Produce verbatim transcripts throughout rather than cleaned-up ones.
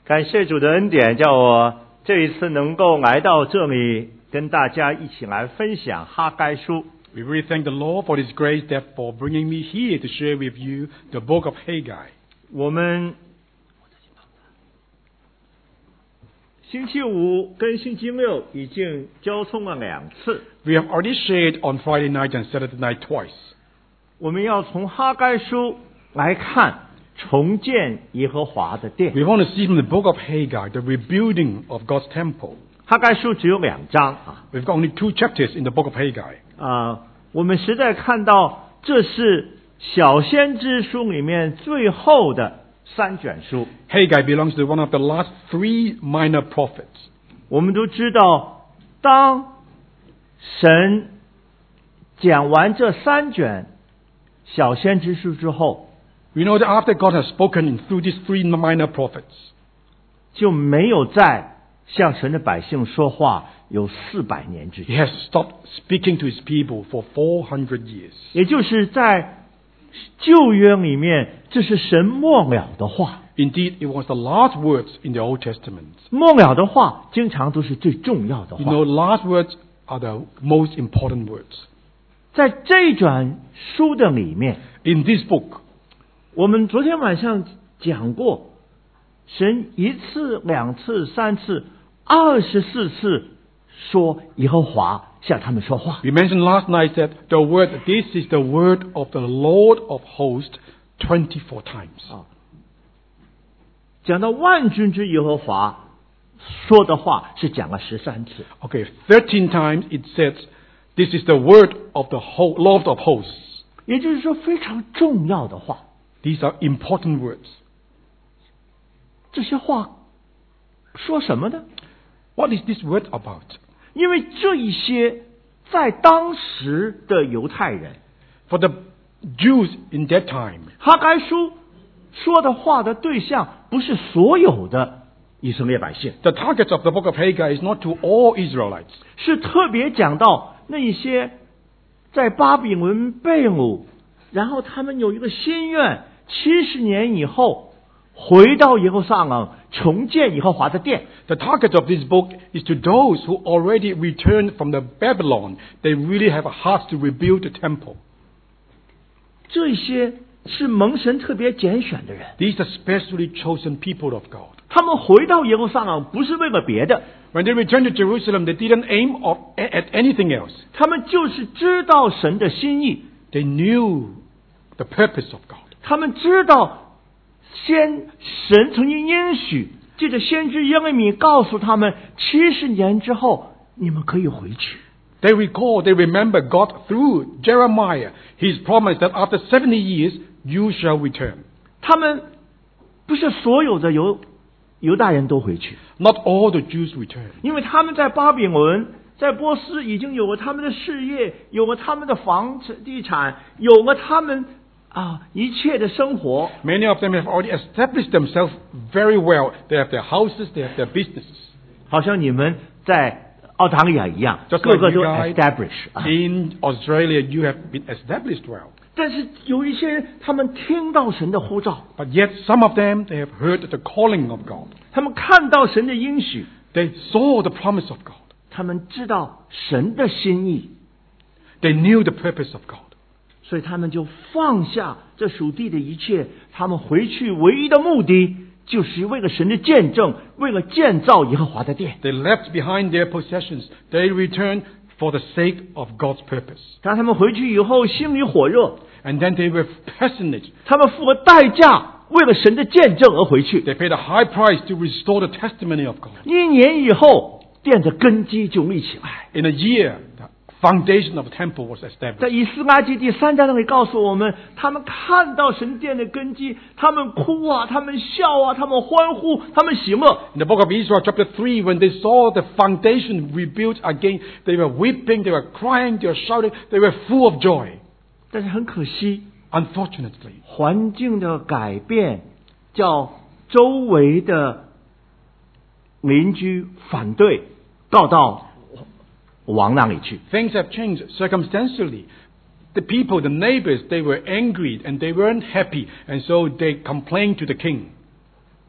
感谢主的恩典，叫我这一次能够来到这里，跟大家一起来分享哈该书。 We really thank the Lord for His grace, that for bringing me here to share with you the book of Haggai. 我们星期五跟星期六已经交通了两次。 We have already shared on Friday night and Saturday night twice. 我们要从哈该书来看重建耶和华的殿。 We want to see from the book of Haggai the rebuilding of God's temple. 哈该书只有两章啊。 We've got only two chapters in the book of Haggai. 啊，我们实在看到这是小先知书里面最后的三卷书。 Haggai belongs to one of the last three minor prophets. 我们都知道，当神讲完这三卷小先知书之后， We know that after God has spoken through these three minor prophets, 就没有再向神的百姓说话有四百年之久。 He has stopped speaking to His people for four hundred years. 也就是在旧约里面，这是神末了的话。 Indeed, it was the last words in the Old Testament. 末了的话经常都是最重要的 You 话。 know, last words are the most important words. 在这一卷书的里面， In this book, 我们昨天晚上讲过，神一次、两次、三次、二十四次说耶和华向他们说话。 we mentioned last night that the word, this is the word of the Lord of hosts, twenty-four times. 啊，讲到万军之耶和华说的话是讲了十三次。 Okay, thirteen times it says, this is the word of the whole, Lord of hosts. 也就是说非常重要的话。 These are important words. 这些话说什么呢？ What is this word about? 因为这一些在当时的犹太人， For the Jews in that time, 哈该书说的话的对象不是所有的以色列百姓， the target of the book of Haggai is not to all Israelites. 是特别讲到那一些在巴比伦被掳，然后他们有一个心愿，七十年以后回到耶路撒冷重建耶和华的殿。 The target of this book is to those who already returned from the Babylon. They really have a heart to rebuild the temple. 这些是蒙神特别拣选的人， These are specially chosen people of God. 他们回到耶路撒冷不是为了别的， When they returned to Jerusalem, they didn't aim of, at anything else. 他们就是知道神的心意， They knew the purpose of God. 他们知道先神曾经应许，借着先知耶利米告诉他们，七十年之后你们可以回去。 They recall, they remember God through Jeremiah, His promise that after seventy years, you shall return. 他们不是所有的犹犹大人都回去， Not all the Jews return. 因为他们在巴比伦、在波斯已经有了他们的事业，有了他们的房子、地产，有了他们啊一切的生活。 Many of them have already established themselves very well. They have their houses, they have their businesses. 好像你们在澳大利亚一样， Just 个个 like 都 you guys establish 啊。 in Australia, you have been established well. 但是有一些人，他们听到神的呼召， But yet some of them, they have heard the calling of God. 他们看到神的应许， They saw the promise of God. 他们知道神的心意， They knew the purpose of God. 所以他们就放下这属地的一切，他们回去唯一的目的就是为了神的见证，为了建造耶和华的殿。 They left behind their possessions. They returned for the sake of God's purpose. 当他们回去以后，心里火热， And then they were passionate. 他们付了代价，为了神的见证而回去。 They paid a high price to restore the testimony of God. 一年以后，殿的根基就立起来。 In a year, the foundation of the temple was 在 established. 以斯拉记第三章那里告诉我们，他们看到神殿的根基，他们哭啊，他们笑啊，他们欢呼，他们喜乐。 In the book of Israel, chapter three, when they saw the foundation rebuilt again, they were weeping, they were crying, they were shouting, they were full of joy. 但是很可惜， Unfortunately, 环境的改变，叫周围的邻居反对，告到王那里去。 things have changed circumstantially. The people, the neighbors, they were angry and they weren't happy, and so they complained to the king.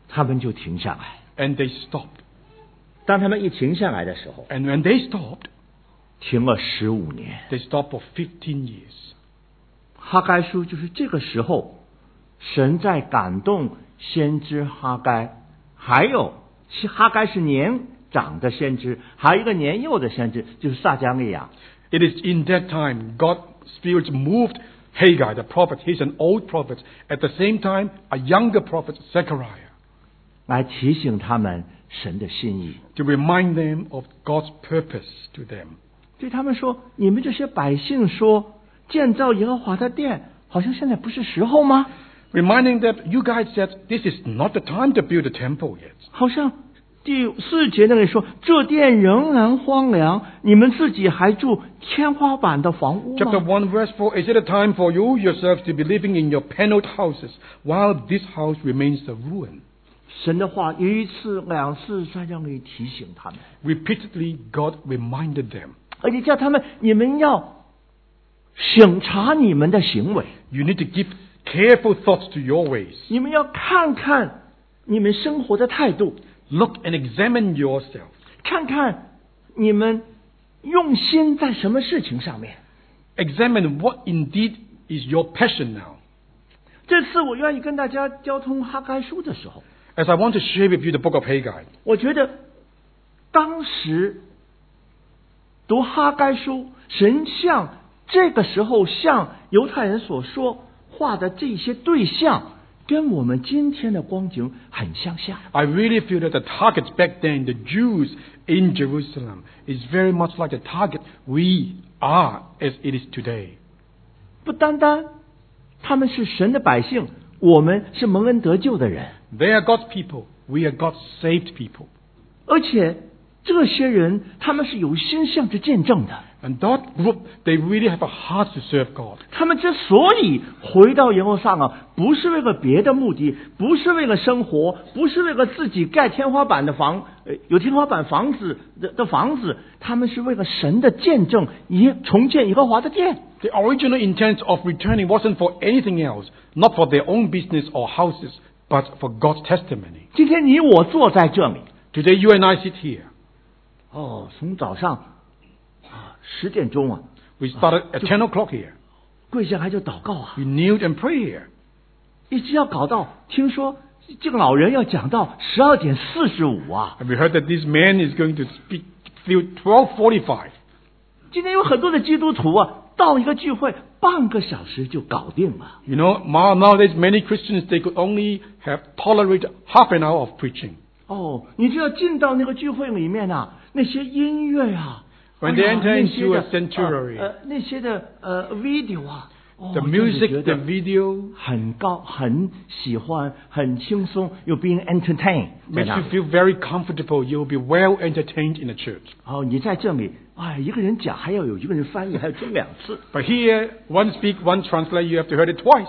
他们就停下来。 And they stopped. 当他们一停下来的时候， And when they stopped, 停了十五年。 they stopped for fifteen years. 哈该书就是这个时候，神在感动先知哈该，还有哈该是年长的先知，还有一个年幼的先知，就是撒迦利亚。 It is in that time God's Spirit moved Haggai, the prophet. He's an old prophet. At the same time, a younger prophet, Zechariah, 来提醒他们神的心意， to remind them of God's purpose to them. 对他们说：“你们这些百姓说建造耶和华的殿，好像现在不是时候吗？ Reminding them, you guys said this is not the time to build a temple yet. 好像第四节那里说，这殿仍然荒凉，你们自己还住天花板的房屋 Chapter 吗？ one, verse four, is it a time for you yourselves to be living in your paneled houses while this house remains a ruin? 神的话一次两次在这里提醒他们， Repeatedly, God reminded them, 而且叫他们：你们要审查你们的行为， you need to give careful thoughts to your ways. 你们要看看你们生活的态度， Look and examine yourself. 看看你们用心在什么事情上面。 Examine what indeed is your passion now. 这次我愿意跟大家交通哈该书的时候， As I want to share with you the book of Haggai, 我觉得当时读哈该书，神向这个时候向犹太人所说话的这些对象，跟我们今天的光景很相像。 I really feel that the target back then, the Jews in Jerusalem, is very much like the target we are as it is today. 不单单他们是神的百姓，我们是蒙恩得救的人， They are God's people. We are God's saved people. 而且这些人他们是有心向着见证的。 And that group, they really have a heart to serve God. 他们之所以回到耶路撒冷，不是为了别的目的，不是为了生活，不是为了自己盖天花板的房，呃，有天花板房子的的房子，他们是为了神的见证，以重建耶和华的殿。 The original intent of returning wasn't for anything else, not for their own business or houses, but for God's testimony. 今天你我坐在这里， Today you and I sit here. 哦，从早上啊十点钟啊， We started at ten o'clock here. 跪下来就祷告啊， We knelt and prayed here. 一直要搞到听说这个老人要讲到十二点四十五啊。 And we heard that this man is going to speak till twelve forty-five. 今天有很多的基督徒啊，到一个聚会半个小时就搞定了。 You know, nowadays many Christians, they could only have tolerated half an hour of preaching. 哦，你知道进到那个聚会里面啊，那些音乐啊， When 哎 they 呀 enter 那些 into 的 a sanctuary, 呃呃那些的呃 video 啊，哦 the 真的 music, 觉 the 得 video, 很高，很喜欢，很轻松，又 being entertained 在 makes 那 you 里。 feel very comfortable. You'll be well entertained in the church. 哦，你在这里，哎，一个人讲，还要有一个人翻译，还要听两次。 But here, one speak, one translate, you have to hear it twice.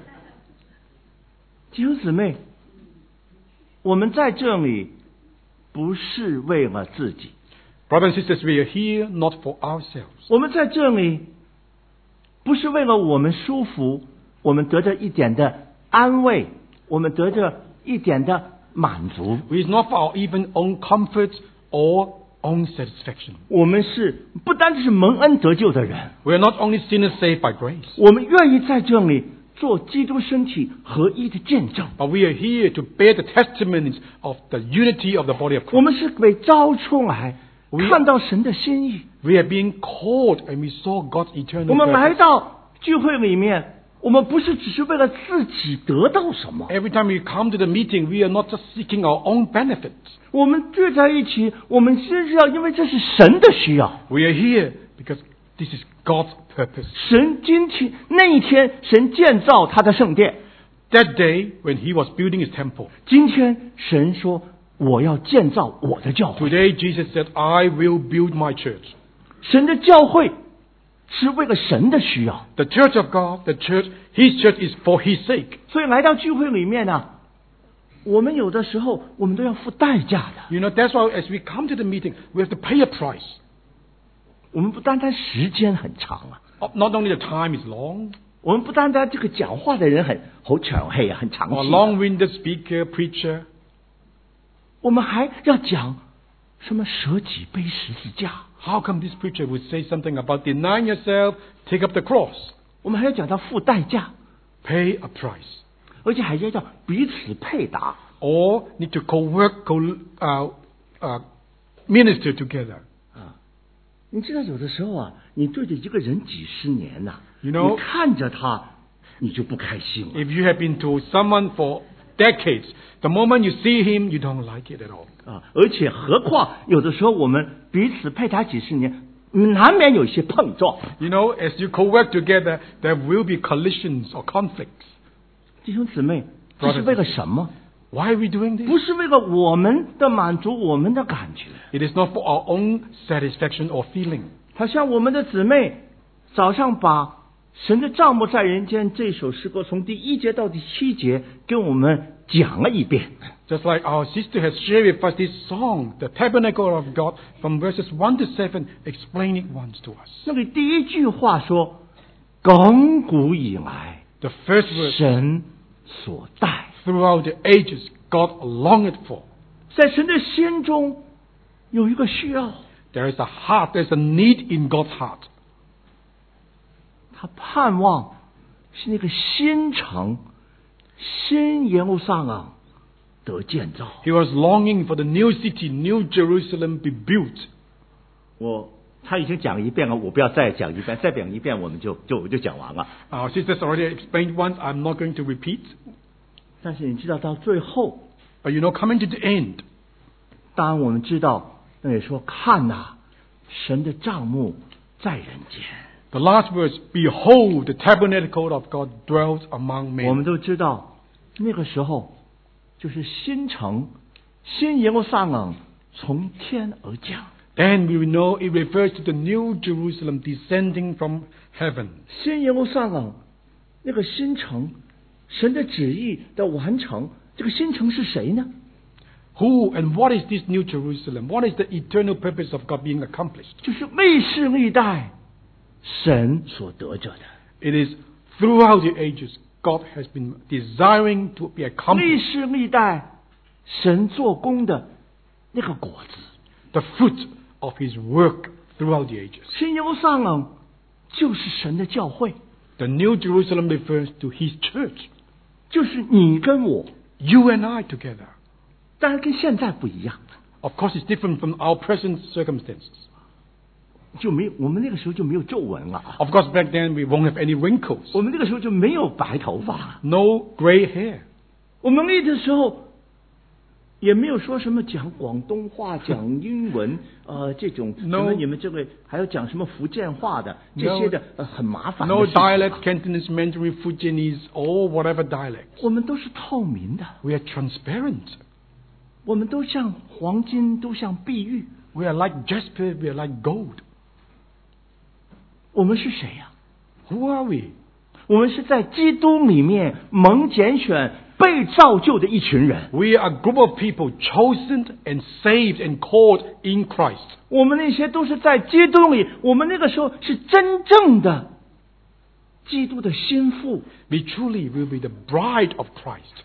弟兄姊妹，我们在这里不是为了自己， Brothers and sisters, we are here not for ourselves. 我们在这里不是为了我们舒服，我们得着一点的安慰，我们得着一点的满足。 It is not for our even own comfort or own satisfaction. 我们是不单是蒙恩得救的人， We are not only sinners saved by grace, 我们愿意在这里做基督身体合一的见证。 but we are here to bear the testimonies of the unity of the body of 我 Christ. 们是被招出来， We- 看到神的心意。 We are being called and we saw God's eternal 我们来 purpose. 到聚会里面，我们不是只是为了自己得到什么， Every time we come to the meeting, we are not just seeking our own benefits. 我们聚在一起，我们先是要，因为这是神的需要。 We are here because this is God's purpose. 神今天那一天，神建造他的圣殿。 That day, when he was building his temple, 今天神说：“我要建造我的教会。 today Jesus said, I will build my church. ” 神的教会是为了神的需要， The church of God, the church, his church is for his sake. 所以来到聚会里面呢、我们有的时候我们都要付代价的。 You know, that's why as we come to the meeting, we have to pay a price. 我们不单单时间很长啊， Not only the time is long, 我们不单单这个讲话的人很好长气啊，很长 or 气啊、 long-winded speaker, preacher, 我们还要讲什么舍己背十字架？ How come this preacher would say something about denying yourself, take up the cross, 我们还要讲到付代价， pay a price, 而且还要叫彼此配搭。 or need to co-work, co, uh, uh, minister together? 你知道有的时候啊，你对着一个人几十年呐、 You know- 你看着他，你就不开心了 If you have been to someone for decades, the moment you see him, you don't like it at all. 啊！而且何况有的时候我们彼此配搭几十年，难免有一些碰撞。 You know, as you co-work together, there will be collisions or conflicts. 弟兄姊妹，这是为了什么？ Why are we doing this? 不是为了我们的满足，我们的感觉。 It is not for our own satisfaction or feeling. 好像我们的姊妹早上把神的帐幕在人间这首诗歌从第一节到第七节跟我们讲了一遍。 Just like our sister has shared with us this song, the tabernacle of God, from verses one to seven, explain it once to us. 那里第一句话说：“亘古以来， The first word, 神所待。” throughout the ages, God longed for. 在神的心中有一个需要， There is a heart, there's a need in God's heart. 他盼望是那个新城、新耶路撒冷得建造。 He was longing for the new city, New Jerusalem be built. 我他已经讲一遍了，我不要再讲一遍，再讲一遍我们就就就讲完了。 Our sisters already explained once, I'm not going to repeat. 但是你知道到最后， But you know, coming to the end, 当我们知道，那里说看呐、神的帐幕在人间， the last words, behold, the tabernacle of God dwells among 我们 men. 都知道那个时候就是新城、新耶路撒冷从天而降。 Then we will know it refers to the New Jerusalem descending from heaven. 新耶路撒冷那个新城，神的旨意的完成，这个新城是谁呢？ Who and what is this New Jerusalem? What is the eternal purpose of God being accomplished? 就是历世历代神所得着的， It is throughout the ages, God has been desiring to be 历 accomplished. 世历代神做工的那个果子。 The fruit of His work throughout the ages. 新耶路撒冷就是神的教会， The New Jerusalem refers to His church. 就是你跟我， You and I together. 当然跟现在不一样， Of course, it's different from our present circumstances. 就没有我们那个时候就没有皱纹了啊， Of course, back then we won't have any wrinkles. 我们那个时候就没有白头发， No gray hair. 我们那个时候也没有说什么讲广东话、讲英文，呃，这种什 No 么你们这个还要讲什么福建话的 No 这些的，呃，很麻烦的 No 事情 dialect, Cantonese, Mandarin, Fujianese, or whatever dialect. 我们都是透明的， We are transparent. 我们都像黄金，都像碧玉。 We are like jasper, we are like gold. 我们是谁呀、 Who are we? 我们是在基督里面蒙拣选、被造就的一群人。 We are a group of people chosen and saved and called in Christ. 我们那些都是在基督里，我们那个时候是真正的基督的心腹， We truly will be the bride of Christ.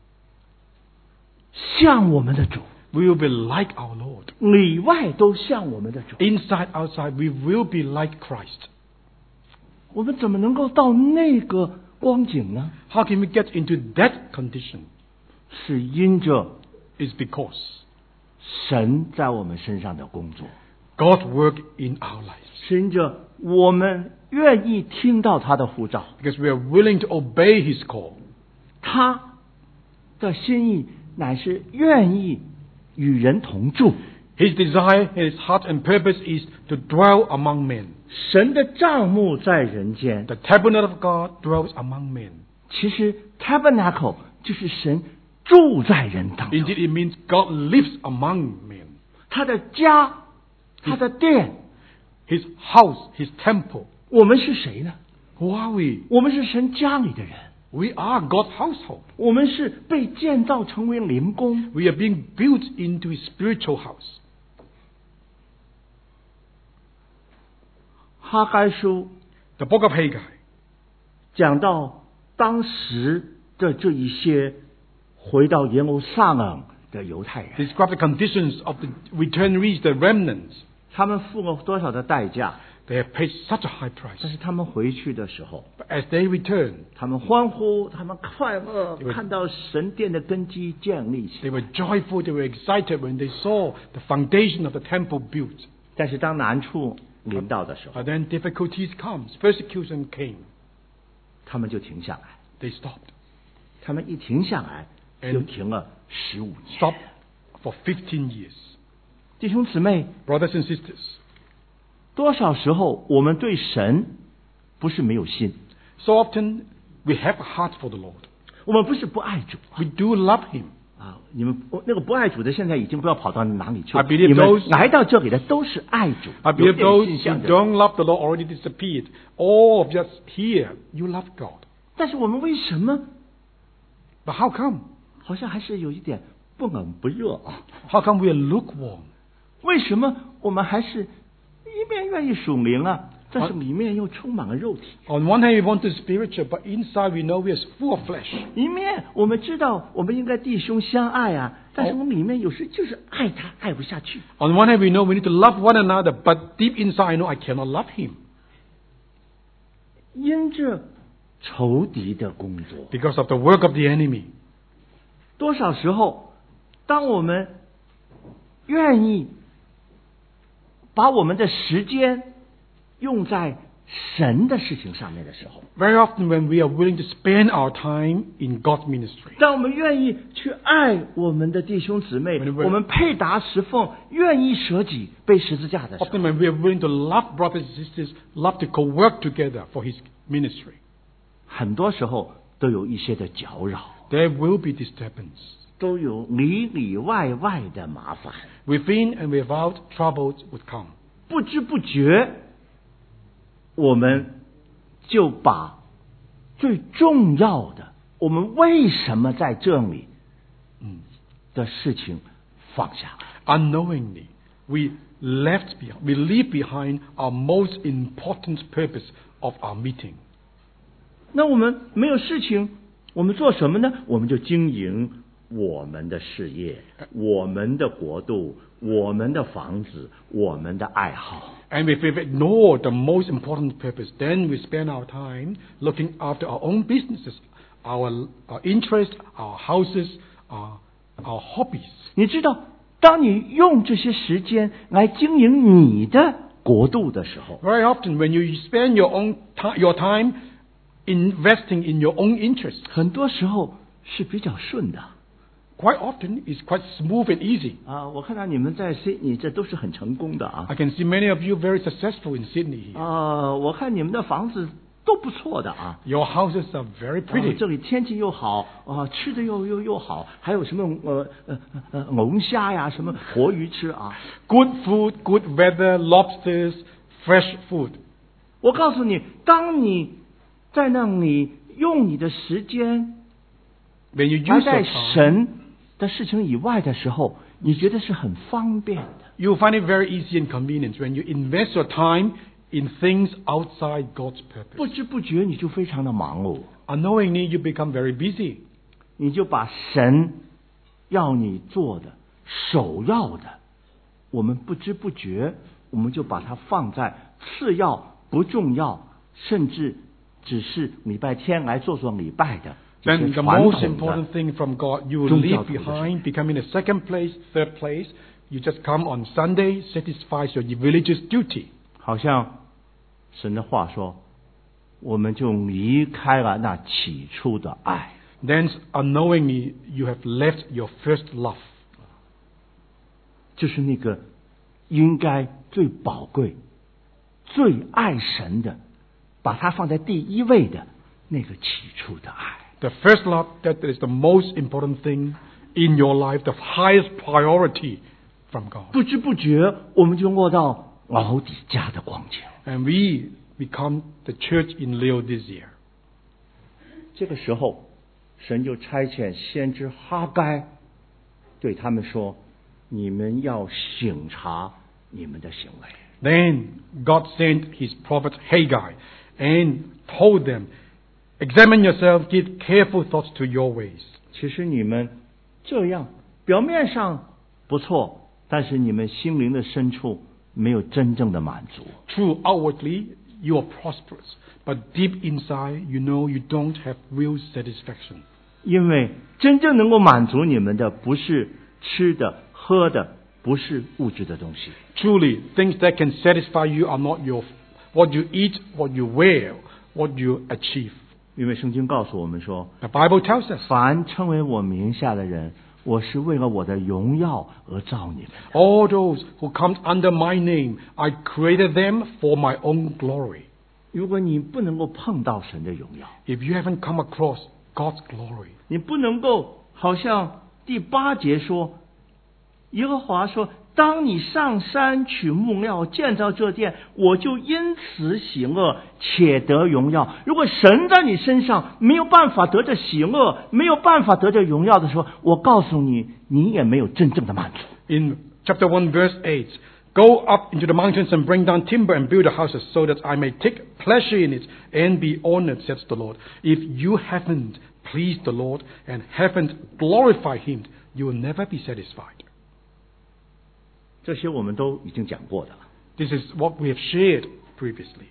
像我们的主， We will be like our Lord. 里外都像我们的主。 Inside, outside, we will be like Christ. 我们怎么能够到那个光景呢？ How can we get into that condition? 是因着 It's because 神在我们身上的工作， God worked in our lives. 是因着我们愿意听到他的呼召， Because we are willing to obey His call. 他的心意乃是愿意与人同住。 His desire, His heart and purpose is to dwell among men. 神的帐幕在人间， The tabernacle of God dwells among men. 其实 tabernacle 就是神住在人当中， Indeed, it means God lives among men. 他的家，他的殿。 His house, His temple. 我们是谁呢？ Who are we? 我们是神家里的人， We are God's household. 我们是被建造成为灵宫。 We are being built into His spiritual house. 哈该书 The book of Haggai 讲到当时的这一些回到耶路撒冷的犹太人， describe the conditions of the returnees, the remnants. 他们付了多少的代价？ They have paid such a high 但 price. 是他们回去的时候， But as they return, 他们欢呼，他们快乐， They were- 看到神殿的根基建立起 they 来。 were joyful, they were excited when they saw the foundation of the temple built. 但是当难处临到的时候， But then difficulties comes, persecution came. 他们就停下来。 They stopped. 他们一停下来， And- 就停了十五年。 Stopped for fifteen years. 弟兄姊妹， Brothers and sisters, 多少时候我们对神不是没有心， so often we have a heart for the Lord. 我们不是不爱主 We do love Him. 啊！你们那个不爱主的，现在已经不知道跑到哪里去 I 了。 believe 你们 those- 来到这里的都是爱主， I 有 believe 点 those 信 who 向的。 don't love the Lord already disappeared. All of us here, you love God. 但是我们为什么 But how come? 好像还是有一点不冷不热啊？ How come we are lukewarm? 为什么我们还是一面愿意属灵啊，但是里面又充满了肉体？ On one hand, we want to be spiritual, but inside we know we are full of flesh. 一面我们知道我们应该弟兄相爱啊，但是我们里面有时就是爱他爱不下去。 On one hand, we know we need to love one another, but deep inside, I know I cannot love Him 因着仇敌的工作， because of the work of the enemy. 多少时候，当我们愿意把我们的时间用在神的事情上面的时候， Very often, when we are willing to spend our time in God's ministry, 当我们愿意去爱我们的弟兄姊妹， When we- 我们配搭侍奉，愿意舍己背十字架的时候， often when we are willing to love brothers and sisters, love to co-work together for His ministry, 很多时候都有一些的搅扰， there will be disturbance. 都有里里外外的麻烦， Within and without, troubles would come. 不知不觉，我们就把最重要的，我们为什么在这里的事情放下来。 Unknowingly, we left behind, we leave behind our most important purpose of our meeting. 那我们没有事情，我们做什么呢？我们就经营我们的事业、我们的国度、我们的房子、我们的爱好。 And if we've ignored the most important purpose, then we spend our time looking after our own businesses, our, our interests, our houses, our, our hobbies. 你知道，当你用这些时间来经营你的国度的时候， Very often, when you spend your own ti- your time investing in your own interests, 很多时候是比较顺的 quite often it's quite smooth and easy. 啊。我看到你们在 Sydney 这都是很成功的啊 I can see many of you very successful in Sydney here. 啊，我看你们的房子都不错的啊。 Your houses are very 啊 pretty. 这里天气又好啊，吃的又又又好，还有什么呃呃呃龙虾呀，什么活鱼吃啊。 Good food, good weather, lobsters, fresh food. 我告诉你，当你在那里用你的时间 When you 来 use 在 your time, 神的事情以外的时候，你觉得是很方便的。 you'll find it very easy and convenient when you invest your time in things outside God's 不 purpose. 知不觉你就非常的忙碌， Unknowingly, you become very busy. 你就把神要你做的首要的，我们不知不觉我们就把它放在次要不重要，甚至只是礼拜天来做做礼拜的这 Then 些 the 传 most 统的 important thing from God you will 宗教 leave 徒的事。 behind, becoming the second place, third place. You just come on Sunday, satisfies your religious duty. 好像神的话说，我们就离开了那起初的爱。 Then unknowingly you have left your first love. 就是那个应该最宝贵、最爱神的，把它放在第一位的那个起初的爱。 The first love, that is the most important thing in your life, the highest priority from God. 不知不觉，我们就落到老底家的光景。 And we become the church in Laodicea. 这个时候，神就差遣先知哈该对他们说：“你们要省察你们的行为。” Then God sent his prophet Haggai and told them, examine yourselves, give careful thoughts to your ways. 其实你们这样表面上不错，但是你们心灵的深处没有真正的满足。 True, outwardly you are prosperous, but deep inside you know you don't have real satisfaction. 因为真正能够满足你们的不是吃的喝的，不是物质的东西。 Truly, things that can satisfy you are not your what you eat, what you wear, what you achieve. 因为圣经告诉我们说， The Bible tells us, 凡称为我名下的人，我是为了我的荣耀而造你们。 all those who come under my name, I created them for my own glory. 如果你不能够碰到神的荣耀， If you haven't come across God's glory, 你不能够好像第八节说，耶和华说，当你上山取木料建造这殿，我就因此喜乐且得荣耀。如果神在你身上没有办法得着喜乐，没有办法得着荣耀的时候，我告诉你，你也没有真正的满足。 in chapter one, verse eight, go up into the mountains and bring down timber and build the houses so that I may take pleasure in it and be honored, says the Lord. If you haven't pleased the Lord and haven't glorified Him, you will never be satisfied. 这些我们都已经讲过的了。 This is what we have shared previously.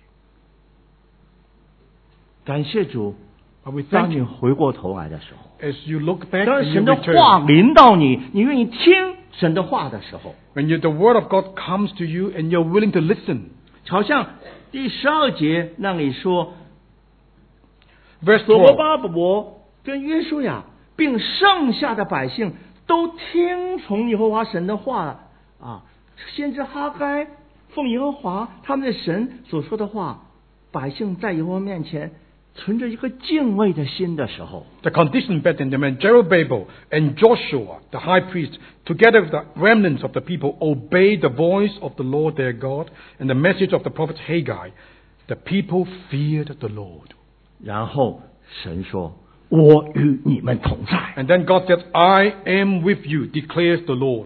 感谢主， But we 当 thank 你 you 回过头来的时候， as you look back 当 and you 神的 return. 话临到你，你愿意听神的话的时候， When you, the word of God comes to you and you're willing to listen. 好像第十二节那里说， Verse 所罗 twelve. 巴伯跟约书亚并剩下的百姓都听从耶和华神的话啊，先知哈该奉耶和华他们的神所说的话，百姓在耶和华面前存着一个敬畏的心的时候， The condition met in them when Zerubbabel and Joshua, the high priest, together with the remnants of the people, obeyed the voice of the Lord their God and the message of the prophet Haggai. The people feared the Lord. 然后神说：“我与你们同在。” And then God said, I am with you, declares the Lord.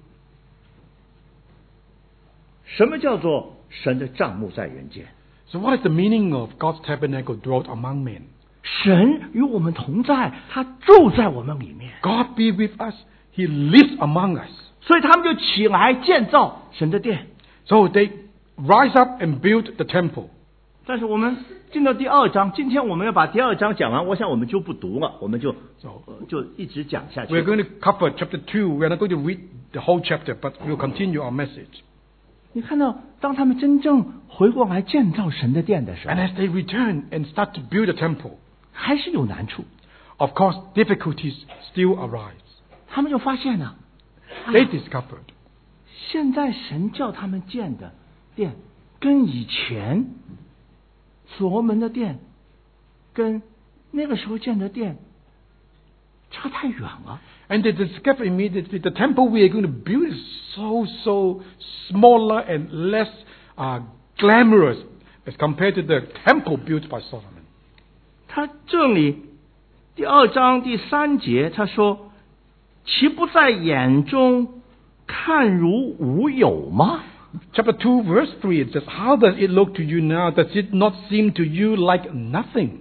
什么叫做神的帐幕在人间？ So what is the meaning of God's tabernacle dwelt among men? 神与我们同在，他住在我们里面， God be with us. He lives among us. 所以他们就起来建造神的殿。 So they rise up and build the temple. 但是我们进到第二章，今天我们要把第二章讲完，我想我们就不读了，我们就 So 呃就一直讲下去 we're。going to cover chapter two. We're not going to read the whole chapter, but we'll continue our message. 你看到，当他们真正回过来建造神的殿的时 And 候， as they return and start to build the temple, 还是有难处。 of course, difficulties still arise. 他们就发现了，哎 They 呀 discovered 现在神叫他们建的殿，跟以前所罗门的殿，跟那个时候建的殿差太远了。 and they discovered immediately the temple we are going to build is so, so smaller and less uh, glamorous as compared to the temple built by Solomon. 他这里第二章第三节他说：“岂不在眼中看如无有吗？” Chapter two, verse three, it says, How does it look to you now? Does it not seem to you like nothing?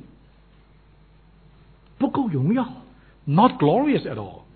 不够荣耀。 Not glorious at all.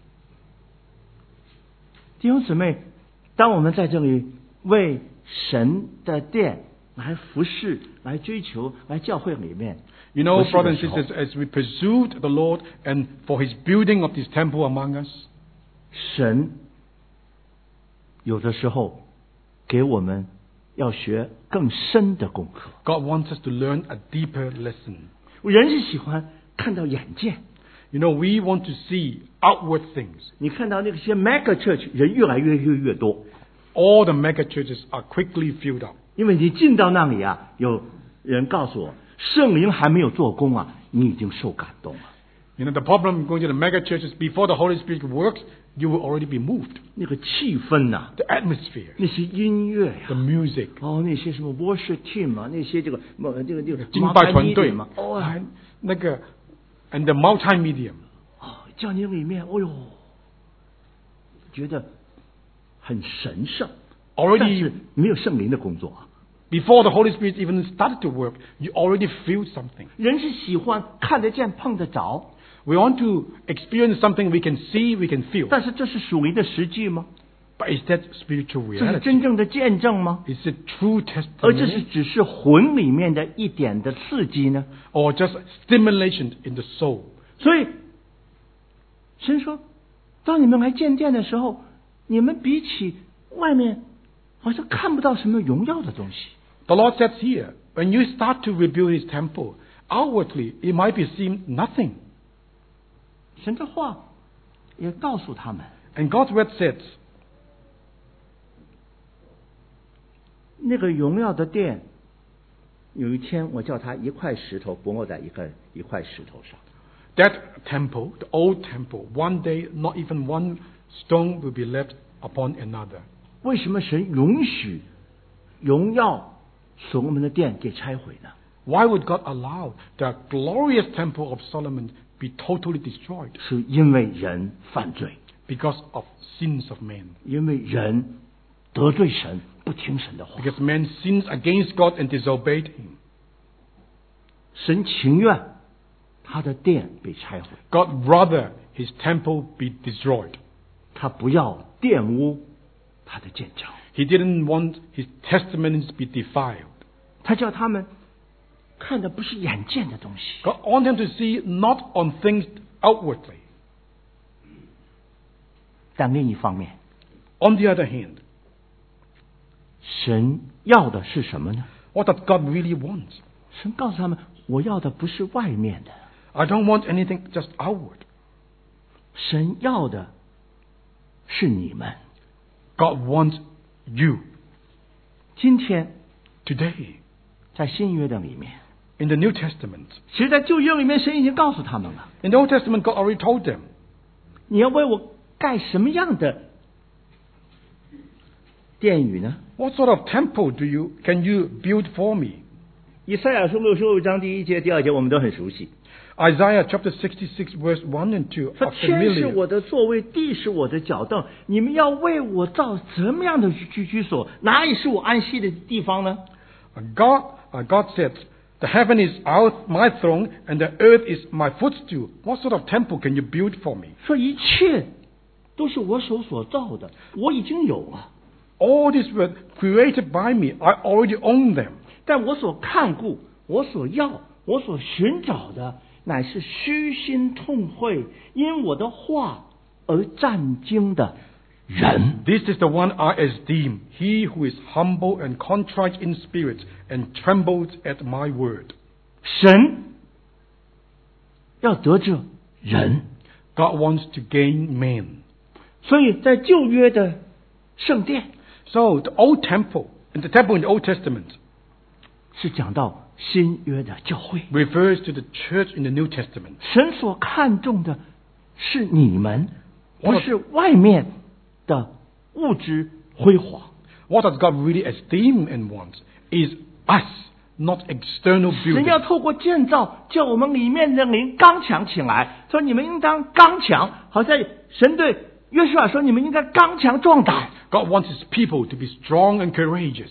弟兄姊妹，当我们在这里为神的殿来服侍、来追求、来教会里面， You know, 服侍的 brothers and 时候 sisters, as we pursued the Lord and for His building of this temple among us, 神有的时候给我们要学更深的功课。 God wants us to learn a deeper lesson. 人是喜欢看到眼见， You know, we want to see outward things. 你看到那些 mega church 人越来越越越多， All the mega churches are quickly filled up. 因为你进到那里啊，有人告诉我，圣灵还没有做工啊，你已经受感动了。 You know, the problem going to the mega churches, before the Holy Spirit works, you will already be moved. 那个气氛呐、 The atmosphere, 那些音乐呀、 the music, 哦，那些什么 worship team 啊，那些这个呃这个这个敬拜团队 multimedia 嘛，哦， 那个 and the multimedia. 哦，教你里面，哦哟，觉得很神圣，但 Already 是没有圣灵的工作啊。 before the Holy Spirit even started to work, you already feel something. 人是喜欢看得见、碰得着， We want to experience something we can see, we can feel. 但是这是属灵的实际吗？ But is that spiritual 这是 reality? 真正的见证吗？ Is it true 而这是 testimony? 只是魂里面的一点的刺激呢？ Or just stimulation in the soul? 所以神说，当你们来建殿的时候，你们比起外面好像看不到什么荣耀的东西。 The Lord says here, when you start to rebuild His temple, outwardly it might be seem nothing. 神的话也告诉他们， And God's word says, 那个荣耀的殿，有一天我叫它一块石头不落在一个一块石头上。 that temple, the old temple, one day not even one stone will be left upon another. 为什么神允许荣耀所罗门的殿给拆毁呢？ Why would God allow the glorious temple of Solomon be totally destroyed? 是因为人犯罪， Because of sins of man. 因为人得罪神，不听神的话。 Because man sins against God and disobeyed Him. 神情愿他的殿被拆毁， God rather His temple be destroyed. 他不要玷污他的建造， He didn't want His testimonies be defiled. 他叫他们看的不是眼见的东西。 God wanted them to see not on things outwardly. 但另一方面， On the other hand, 神要的是什么呢？ what does God really want? 神告诉他们，我要的不是外面的， I don't want anything just outward. 神要的是你们。 God wants you 今天 today. 在新约的里面， In the New Testament. 其实在旧约里面，神已经告诉他们了， In the Old Testament, God already told them, 你要为我盖什么样的殿宇呢？ what sort of temple do you, can you build for me? 以赛亚书六十五章第一节、第二节，我们都很熟悉。 Isaiah chapter sixty-six verse one and two 说 are 天是 familiar. 我的座位，地是我的脚凳，你们要为我造怎么样的居居所？哪里是我安息的地方呢？ God, uh, God said, the heaven is our, my throne and the earth is my footstool. What sort of temple can you build for me? 说一切都是我手所造的，我已经有了， All these were created by me. I already own them. 但我所看顾、我所要、我所寻找的，乃是虚心痛悔，因我的话而战惊的人。 This is the one I esteem, he who is humble and contrite in spirit and trembles at my word. 神要得着人， God wants to gain man. 所以在旧约的圣殿 So the old temple, and the temple in the Old Testament, 是讲到新约的教会。 refers to the church in the New Testament. 神所看重的是你们，不 What- 是外面的物质辉煌。 What does God really esteem and want is us, not external 神 building. 要透过建造，叫我们里面的灵刚强起来。说你们应当刚强，好像神对约书亚说，你们应该刚强壮胆。 God wants His people to be strong and courageous.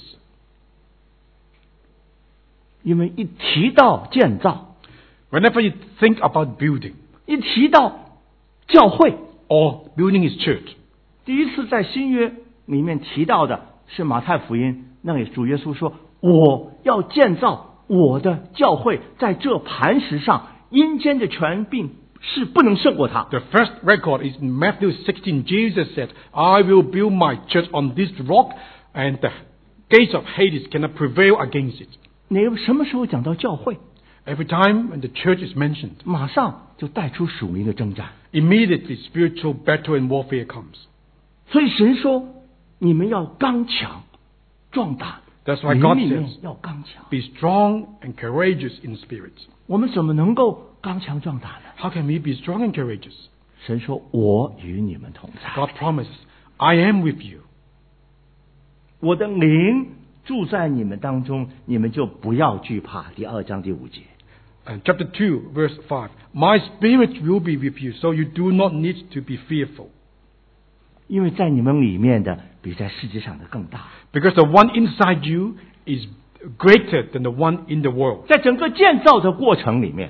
因为一提到建造， Whenever you think about building 一提到教会， or building His church, 第一次在新约里面提到的是马太福音，那里主耶稣说：“我要建造我的教会，在这磐石上，阴间的权柄是不能胜过它。” the first record is in Matthew sixteen. Jesus said, I will build my church on this rock, and the gates of Hades cannot prevail against it. 你什么时候讲到教会， Every time when the church is mentioned, 马上就带出属灵的征战。 immediately spiritual battle and warfare comes. 所以神说：“你们要刚强、壮胆。” That's why God 灵里面 says, 要刚强。 be strong and courageous in spirit. 我们怎么能够刚强壮胆呢？ How can we be strong and courageous? 神说：“我与你们同在， God promises, I am with you. 我的灵住在你们当中，你们就不要惧怕。”第二章第五节。 And chapter two, verse five. My spirit will be with you, so you do not need to be fearful. 因为在你们里面的比在世界上的更大。 Because the one inside you is greater than the one in the world. 在整个建造的过程里面，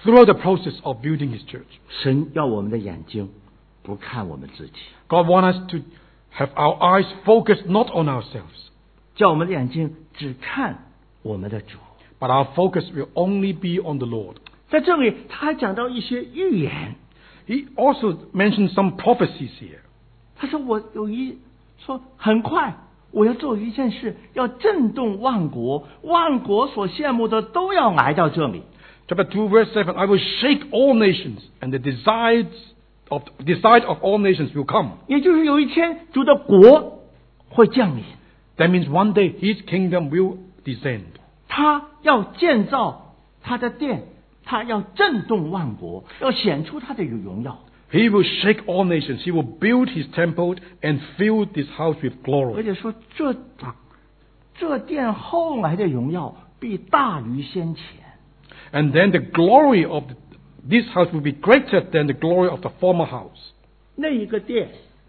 throughout the process of building His church. 神要我们的眼睛不看我们自己， God wants us to have our eyes focused not on ourselves, 叫我们的眼睛只看我们的主。 but our focus will only be on the Lord. 在这里，他还讲到一些预言。 He also mentioned some prophecies here. 他说：“我有一说很快，我要做一件事，要震动万国，万国所羡慕的都要来到这里。” Chapter two, verse seven, I will shake all nations, and the desires of, desire of all nations will come. 也就是有一天，主的国会降临， That means one day His kingdom will descend. 他要建造他的殿，他要震动万国，要显出他的荣耀。 He will shake all nations. He will build His temple and fill this house with 而 glory. 且说这这殿后来的荣耀必大于先前。 And then the glory of this house will be greater than the glory of the former house. 那一个殿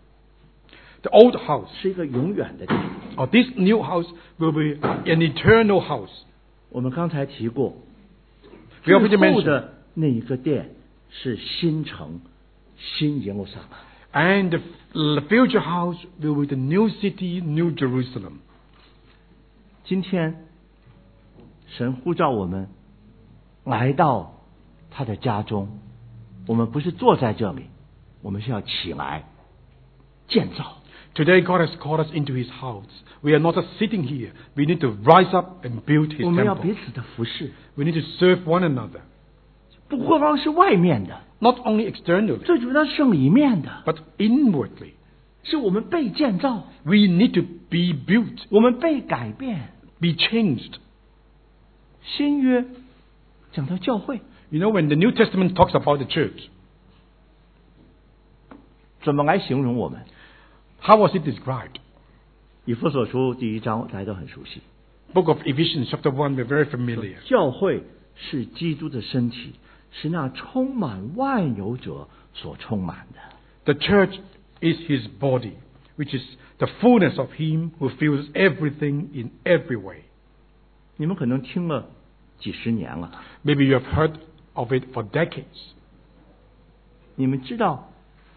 The old house, 是一个永远的殿。 or this new house, will be an eternal house. 我们刚才提过， We already 最后 mentioned. 的那一个殿是新城、新耶路撒冷。 And the the future house will be the new city, New Jerusalem. 今天，神呼召我们来到他的家中，我们不是坐在这里，我们是要起来建造。 Today God has called us into His house. We are not just sitting here. We need to rise up and build His 我们要 temple. 彼此的服侍， We need to serve one another. 不光光是外面的， Not only externally, 最主要是里面的， but inwardly. 是我们被建造， We need to be built, 我们被改变。 be changed. 新约讲到教会， You know, when the New Testament talks about the church, 怎么来形容我们？ how was it described? 以弗所书第一章大家都很熟悉， Book of Ephesians chapter one, we're very familiar. 教会是基督的身体，是那充满万有者所充满的。 The church is His body, which is the fullness of Him who fills everything in every way. 你们可能听了几十年了， Maybe you have heard of it for decades. 你们知道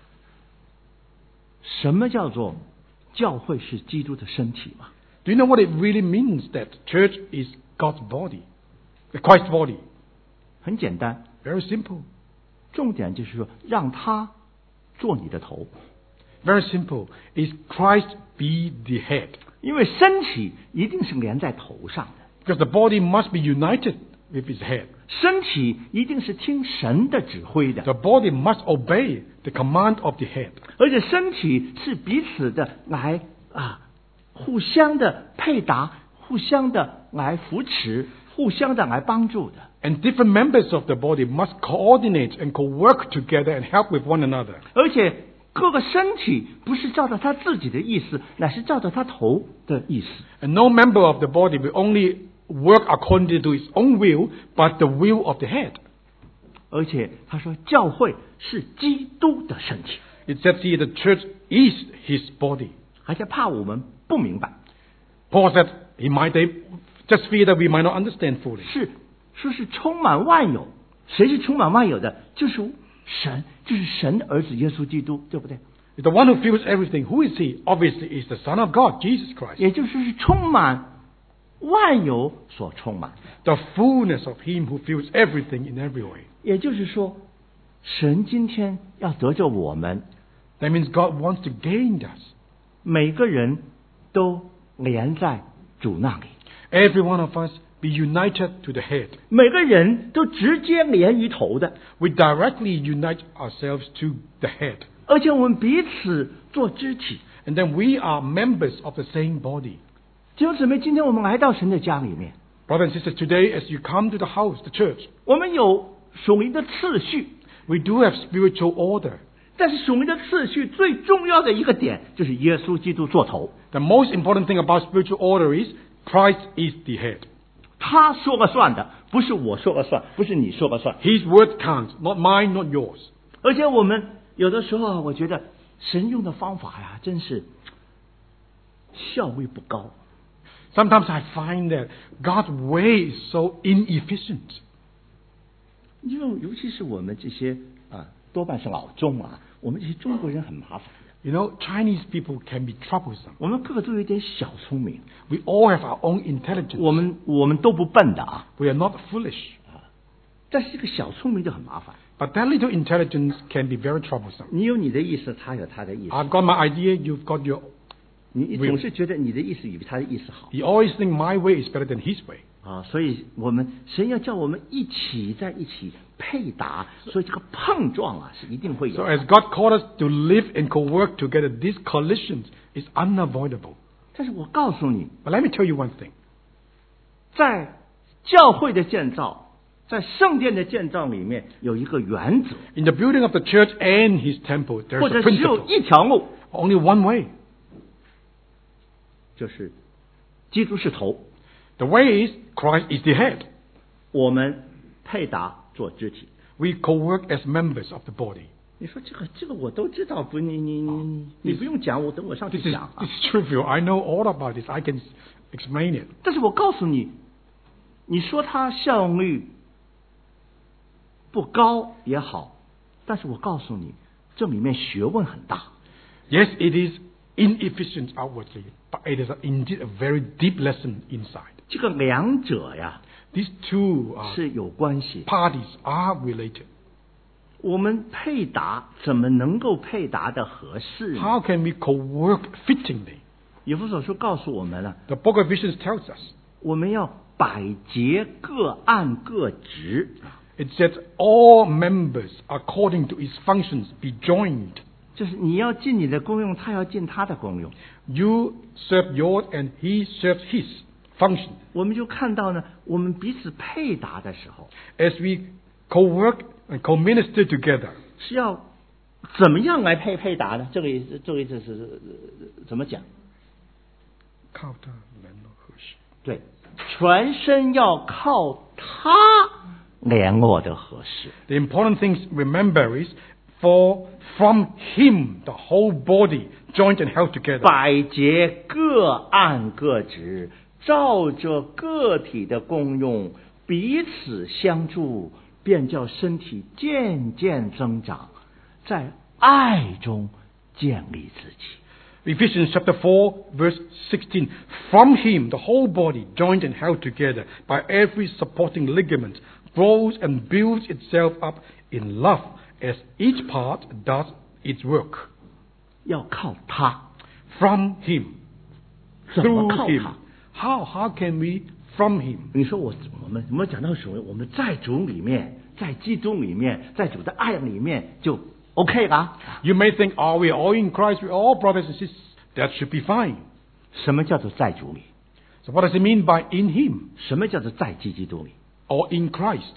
什么叫做教会是基督的身体吗？ Do you know what it really means that church is God's body? Christ's body? 很简单， Very simple. 重点就是说让他做你的头， Very simple. Is Christ be the head? 因为身体一定是连在头上的。 Because the body must be united with His head. 身体一定是听神的指挥的， The body must obey the command of the head. 而且身体是彼此的来啊，互相的配搭，互相的来扶持，互相的来帮助的。 And different members of the body must coordinate and co-work together and help with one another. 而且各个身体不是照着他自己的意思，乃是照着他头的意思。 And no member of the body will only work according to his own will, but the will of the head. 而且他说，教会是基督的身体， It says here the church is His body. 而且怕我们不明白， Paul said he might just fear that we might not understand fully. 是说是充满万有，谁是充满万有的？就是神，就是神的儿子耶稣基督，对不对？ The one who fills everything, who is He? Obviously, is the Son of God, Jesus Christ. 也就是是充满万有所充满。 The fullness of Him who fills everything in every way. 也就是说，神今天要得着我们 That means God wants to gain us. 每个人都连在主那里， Every one of us be united to the head. 每个人都直接连于头的， We directly unite ourselves to the head. 而且我们彼此做肢体。 And then we are members of the same body. 弟兄姊妹，今天我们来到神的家里面， Brothers and sisters, today as you come to the house, the church, 我们有属灵的次序， we do have spiritual order. 但是属灵的次序最重要的一个点就是耶稣基督做头， The most important thing about spiritual order is Christ is the head. 他说了算的，不是我说了算，不是你说了算。 His word counts, not mine, not yours. 而且我们有的时候，我觉得神用的方法呀，真是效率不高。 Sometimes I find that God's way is so inefficient. 因为尤其是我们这些啊，多半是老中啊，我们这些中国人很麻烦。 You know, Chinese people can be troublesome. 我们个个都有点小聪明。 We all have our own intelligence. 我们我们都不笨的啊。 We are not foolish. 但是这个小聪明就很麻烦。 But that little intelligence can be very troublesome. 你有你的意思，他有他的意思。 I've got my idea, you've got your. 你总是觉得你的意思比他的意思好。 You always think my way is better than his way. 啊，所以我们神要叫我们一起在一起配搭，所以这个碰撞啊是一定会有。 So as God called us to live and co-work together, these collisions is unavoidable. 但是我告诉你 But let me tell you one thing. 在教会的建造，在圣殿的建造里面有一个原则。 In the building of the church and his temple, there 或 is 者 a 只有 principle. 一条路， Only one way. 就是基督是头， The way is Christ is the head. 我们配搭做肢体。 We co-work as members of the body. 你说这个这个我都知道，不，你你你你不用讲，我等我上去 This is, 讲啊 this。is trivial. I know all about this. I can explain it. 但是我告诉你，你说它效用率不高也好，但是我告诉你，这里面学问很大。 Yes, it is inefficient outwardly, but it is indeed a very deep lesson inside. 这个两者呀 These two uh, 是有关系。 parties are related. 我们配搭怎么能够配搭的合适呢？ How can we co-work fittingly? 以弗所书告诉我们了， The book of Ephesians tells us. 我们要百节各按各职。 It says all members according to his functions be joined. 就是你要尽你的功用，他要尽他的功用。 You serve yours and he serves his function. 我们就看到呢，我们彼此配搭的时候， As we co-work and co-minister together, 是要怎么样来配配搭呢？这个意思，这个意思是呃怎么讲？对，全身要靠他联络的合适。 the important thing to remember is for from him the whole body joined and held together. 百节各按各职，照着个体的功用彼此相助，便叫身体渐渐增长，在爱中建立自己。 Ephesians chapter four verse sixteen. From him the whole body joined and held together by every supporting ligament grows and builds itself up in love as each part does its work. 要靠他， From him. 怎么 Through 靠 him. 他？ How? How can we from him? 你说我我们我们讲到什么？我们在主里面，在基督里面，在主的爱里面就 OK 了。 You may think, oh, we are all in Christ, we are all brothers and sisters. That should be fine. 什么叫做在主里？ So what does it mean by in him 什么叫做在基督里？ or in Christ?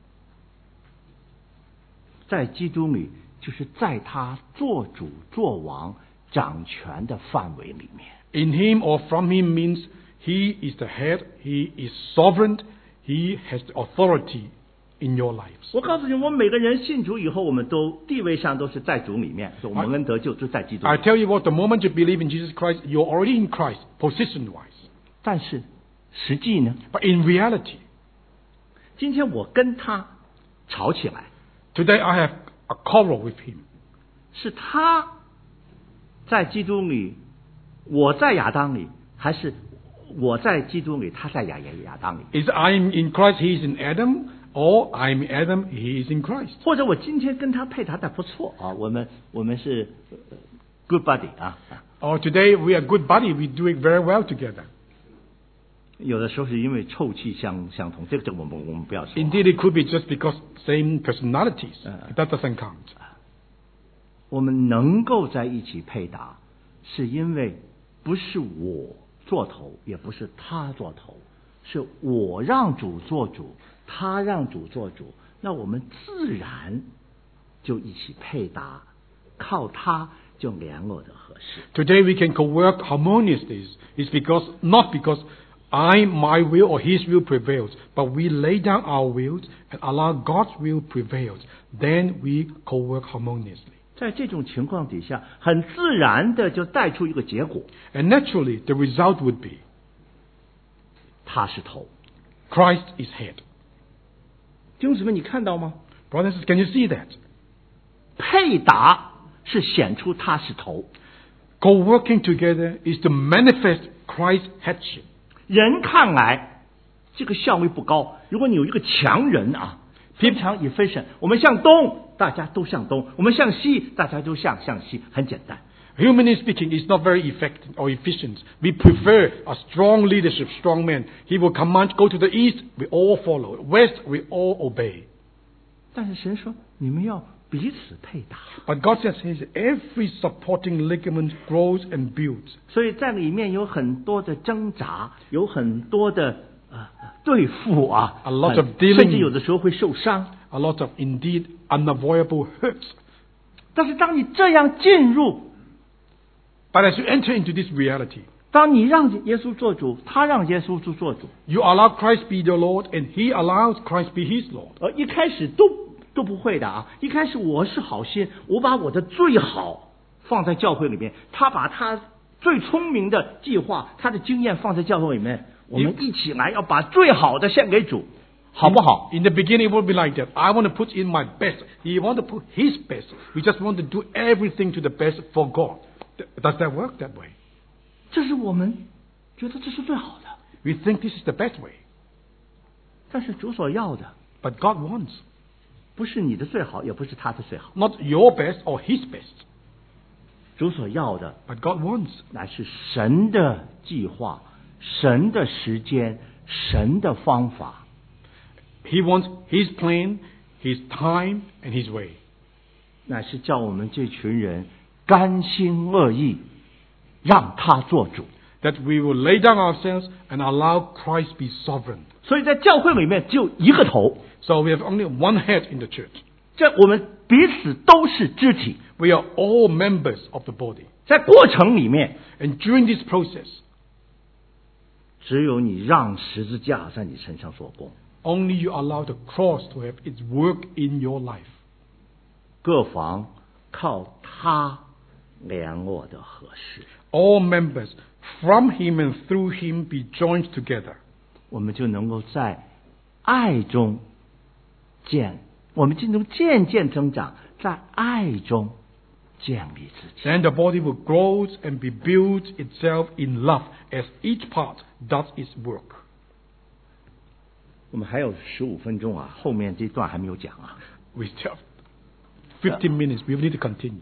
在基督里，就是在他做主做王掌权的范围里面。 In him or from him means he is the head, he is sovereign, he has the authority in your lives. 我告诉你，我们每个人信主以后，我们都地位上都是在主里面，所以我们恩得救就在基督里 I。tell you what, the moment you believe in Jesus Christ, you're already in Christ, position-wise. 但是实际呢， But in reality, 今天我跟他吵起来， today I have a quarrel with him. 是他在基督里，我在亚当里，还是我在基督里，他在亚亚亚当里？ Is I'm in Christ, he is in Adam, or I'm in Adam, he is in Christ. 或者我今天跟他配搭的不错啊，我们我们是呃 good buddy 啊。 Or today we are good buddy, we do it very well together. 有的时候是因为臭气相相同，这个这个我们我们不要说。 Indeed, it could be just because same personalities. Uh. That doesn't count. 我们能够在一起配搭，是因为不是我做头，也不是他做头，是我让主做主，他让主做主，那我们自然就一起配搭，靠他就联络的合适。 Today we can co-work harmoniously. It's because not because I, my will or his will prevails, but we lay down our wills and allow God's will prevails. Then we co-work harmoniously. 在这种情况底下，很自然的就带出一个结果， And naturally, the result would be 他是头， Christ is head. 弟兄姊妹，你看到吗？ Brothers, can you see that? 配搭是显出他是头。 Co-working together is to manifest Christ's headship. 人看来这个效率不高，如果你有一个强人啊，非常 efficient， 我们向东，大家都向东；我们向西，大家都向向西，很简单。 Humanly speaking, it's not very effective or efficient. We prefer a strong leadership, strong man. He will command, go to the east, we all follow. West, we all obey. 但是神说，你们要彼此配搭。 But God says every supporting ligament grows and builds. 所以在里面有很多的挣扎，有很多的呃对付啊， A lot of dealing. 甚至有的时候会受伤。 A lot of indeed unavoidable hurts. 但是当你这样进入， But as you enter into this reality, 当你让耶稣做主，他让耶稣做做主， you allow Christ be your Lord and He allows Christ be His Lord. 呃，一开始都都不会的啊！一开始我是好心，我把我的最好放在教会里面，他把他最聪明的计划、他的经验放在教会里面，我们一起来要把最好的献给主，好不好？ In the beginning, it will be like that. I want to put in my best. He want to put His best. We just want to do everything to the best for God. Does that work that way? 这是我们觉得这是最好的， We think this is the best way. 但是主所要的 But God wants 不是你的最好，也不是他的最好， not your best or His best. 主所要的 But God wants 乃是神的计划、神的时间、神的方法。 He wants His plan, His time, and His way. 乃是叫我们这群人甘心乐意让他做主。 That we will lay down ourselves and allow Christ be sovereign. 所以在教会里面只有一个头， So we have only one head in the church. 这我们彼此都是肢体。 We are all members of the body. 在过程里面， And during this process, 只有你让十字架在你身上做工， only you allow the cross to have its work in your life. 各房靠他联络的合适， All members from Him and through Him be joined together. 我们就能够在爱中建，我们就能渐渐增长，在爱中建立自己。 Then the body will grow and be built itself in love as each part does its work. 我们还有十五分钟啊，后面这段还没有讲啊。 We still have fifteen minutes. We need to continue.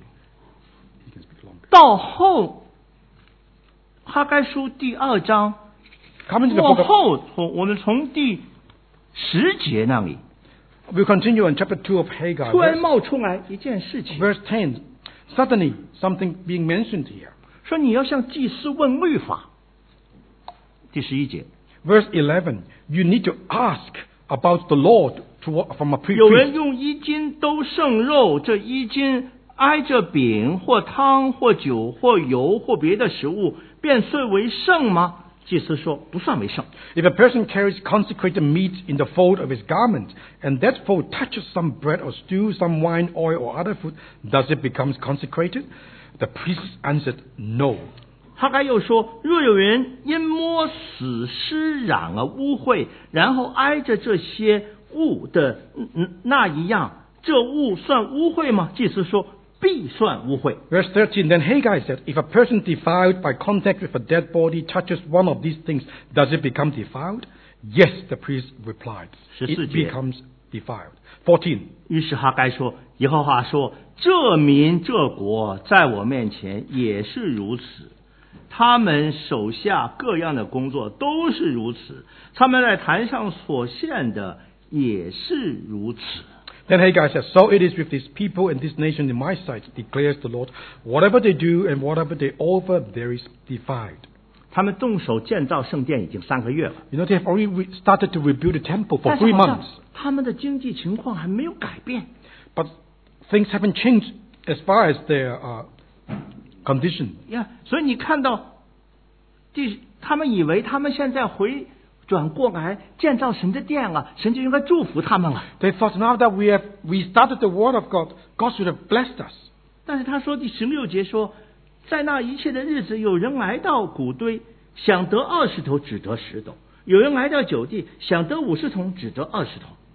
You can speak longer. 到后哈该书第二章 Coming to the 往 book of, 后，从我们从第十节那里 we'll continue in chapter two of Haggai. 突然 Verse, 冒出来一件事情， verse ten. Suddenly, something being mentioned here. 说你要向祭司问律法。第十一节， Verse eleven. You need to ask about the Lord to, from a priest. 有人用衣巾兜剩肉，这衣巾挨着饼或汤或酒或油或别的食物，便算为圣吗？祭司说不算为圣。 If a person carries consecrated meat in the fold of his garment, and that fold touches some bread or stew, some wine, oil, or other food, does it become consecrated? The priest answered, No. 哈该又说，若有人因摸死湿染了污秽，然后挨着这些物的嗯那一样，这物算污秽吗？祭司说必算污秽。 Verse thirteen. Then Haggai said, If a person defiled by contact with a dead body touches one of these things, does it become defiled? Yes, the priest replied. It 十四节。 becomes defiled. fourteen. 于是哈该说，耶和华说，这民这国在我面前也是如此，他们手下各样的工作都是如此，他们在坛上所献的也是如此。 Then Haggai says, So it is with this people and this nation in my sight, declares the Lord. Whatever they do and whatever they offer, there is defiled. 他们动手建造圣殿已经三个月了， You know, they have already re- started to rebuild the temple for 但是 three 好像 months. 他们的经济情况还没有改变。 But things haven't changed as far as their uh, condition. 呀，所以你看到，第他们以为他们现在回转过来建造神的殿了，神就应该祝福他们了。 They thought now that we have restarted the word of God, God should have blessed us. 但是他说第十六节说，在那一切的日子，有人来到谷堆，想得二十头，只得十斗；有人来到酒地，想得五十桶，只得二十桶。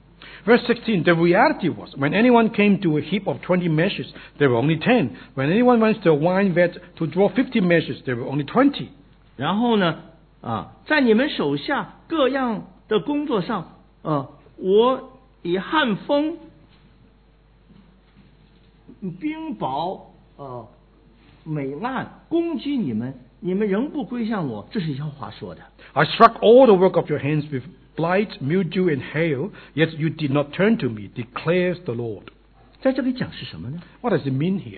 Verse sixteen, the reality was, when anyone came to a heap of twenty measures, there were only ten. When anyone went to a wine vat to draw fifty measures, there were only twenty. 然后呢，啊，在你们手下各样的工作上，呃，我以旱风、冰雹、呃、美烂攻击你们，你们仍不归向我，这是耶和华说的。 I struck all the work of your hands with blight, mildew, and hail, yet you did not turn to me, declares the Lord. 在这里讲是什么呢？ What does it mean here?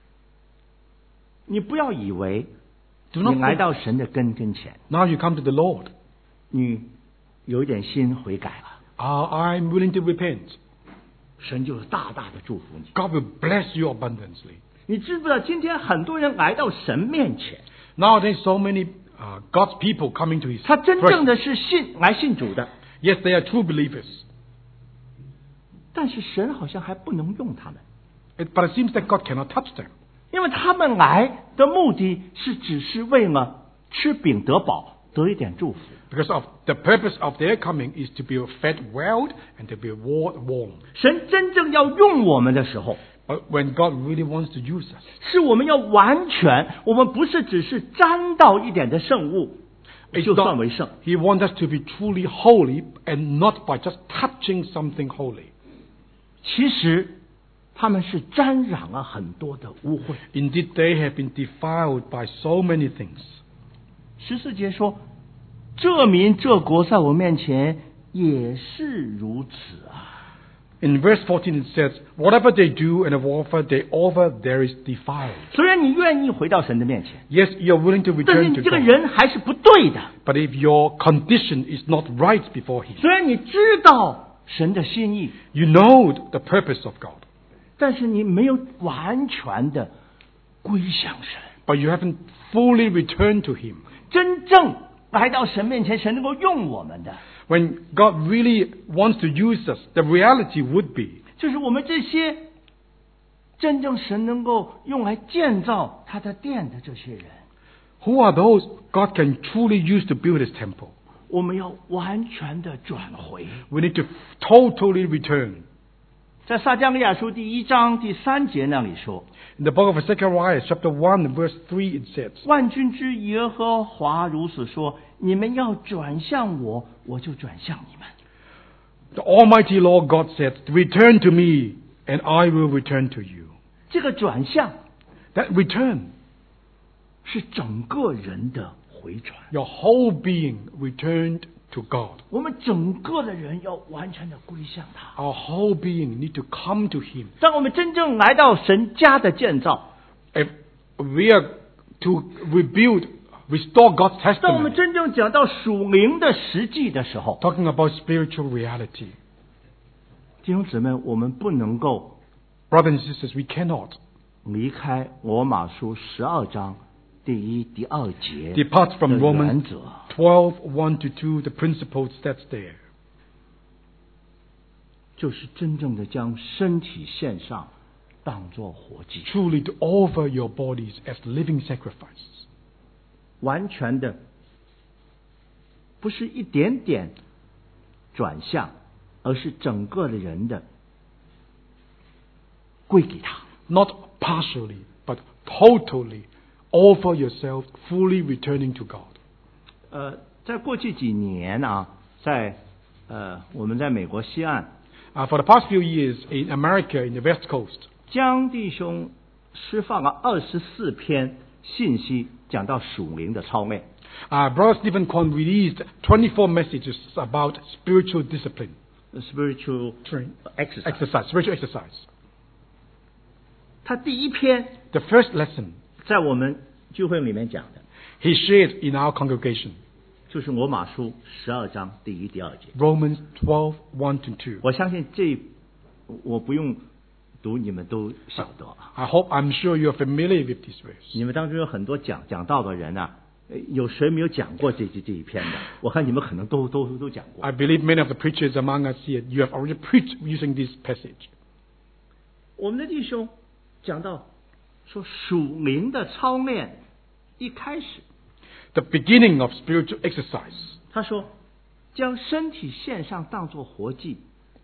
你不要以为 Do not 你来到神的跟跟前， Now you come to the Lord. 你有一点心悔改了， Ah, I'm willing to repent. 神就大大的祝福你。 God will bless you abundantly. 你知不知道今天很多人来到神面前， Nowadays, so many uh, God's people coming to His 他真正 presence. 的是信来信主的， Yes, they are true believers. 但是神好像还不能用他们， It, but it seems that God cannot touch them. 因为他们来的目的是只是为了吃饼得饱，得一点祝福。 Because of the purpose of their coming is to be fed well and to be warm. 神真正要用我们的时候， But when God really wants to use us, 是我们要完全，我们不是只是沾到一点的圣物 it's 就算 not, 为圣。 He wants us to be truly holy and not by just touching something holy. 其实他们是沾染了很多的污秽。 Indeed, they have been defiled by so many things. 十四节说，这民这国在我面前也是如此啊。 In verse fourteen it says, whatever they do and whatever they offer, there is defiled. 虽然你愿意回到神的面前， Yes, you're willing to 但是 return 你 to 这个 God. 人还是不对的。 But if your condition is not right before Him, 虽然你知道神的心意， you know the purpose of God, 但是你没有完全的归向神， but you haven't fully returned to Him. 真正来到神面前，神能够用我们的， When God really wants to use us, the reality would be 就是我们这些真正神能够用来建造他的殿的这些人， who are those God can truly use to build His temple? 我们要完全的转回。 We need to totally return. 在撒迦利亚书第一章第三节那里说， In the book of Zechariah, chapter one, verse three, it says, 万军之耶和华如此说：你们要转向我，我就转向你们。 The Almighty Lord God said, return to me, and I will return to you. 这个转向 That return, 是整个人的回转， your whole being returned to God. 我们整个的人要完全的归向他。 Our whole being need to come to Him. 当我们真正来到神家的建造， If we are to rebuild, restore God's 当我们 testimony, 真正讲到属灵的实际的时候， talking about spiritual reality, 弟兄姊妹，我们不能够 brothers and sisters, we cannot 离开罗马书十二章第一、第二节 depart from 的 Romans 原则。 twelve, one to two, the principles that's there. 就是真正的将身体献上，当作活祭， Truly to offer your bodies as living sacrifices. 完全的，不是一点点转向，而是整个的人的归给他。 Not partially, but totally offer yourself, fully returning to God. 呃，在过去几年啊，在呃我们在美国西岸， Uh, for the past few years in America, in the West Coast, 江弟兄释放了二十四篇信息，讲到属灵的操练。 uh, Brother Stephen Kwon released twenty-four messages about spiritual discipline, spiritual Train. exercise。 exercise, spiritual exercise. 他第一篇 The first lesson 在我们聚会里面讲的， he shared in our congregation, 就是罗马书十二章第一、第二节。 Romans twelve, one to two. 我相信这我不用读，你们都晓得。 I hope, I'm sure you're familiar with this verse. 你们当中有很多讲讲道的人啊，呃有谁没有讲过这这这一篇的？我看你们可能都都都讲过。 I believe many of the preachers among us here, you have already preached using this passage. 我们的弟兄讲到说属灵的操练，一开始 The beginning of spiritual exercise. 他说将身体献上当作活祭，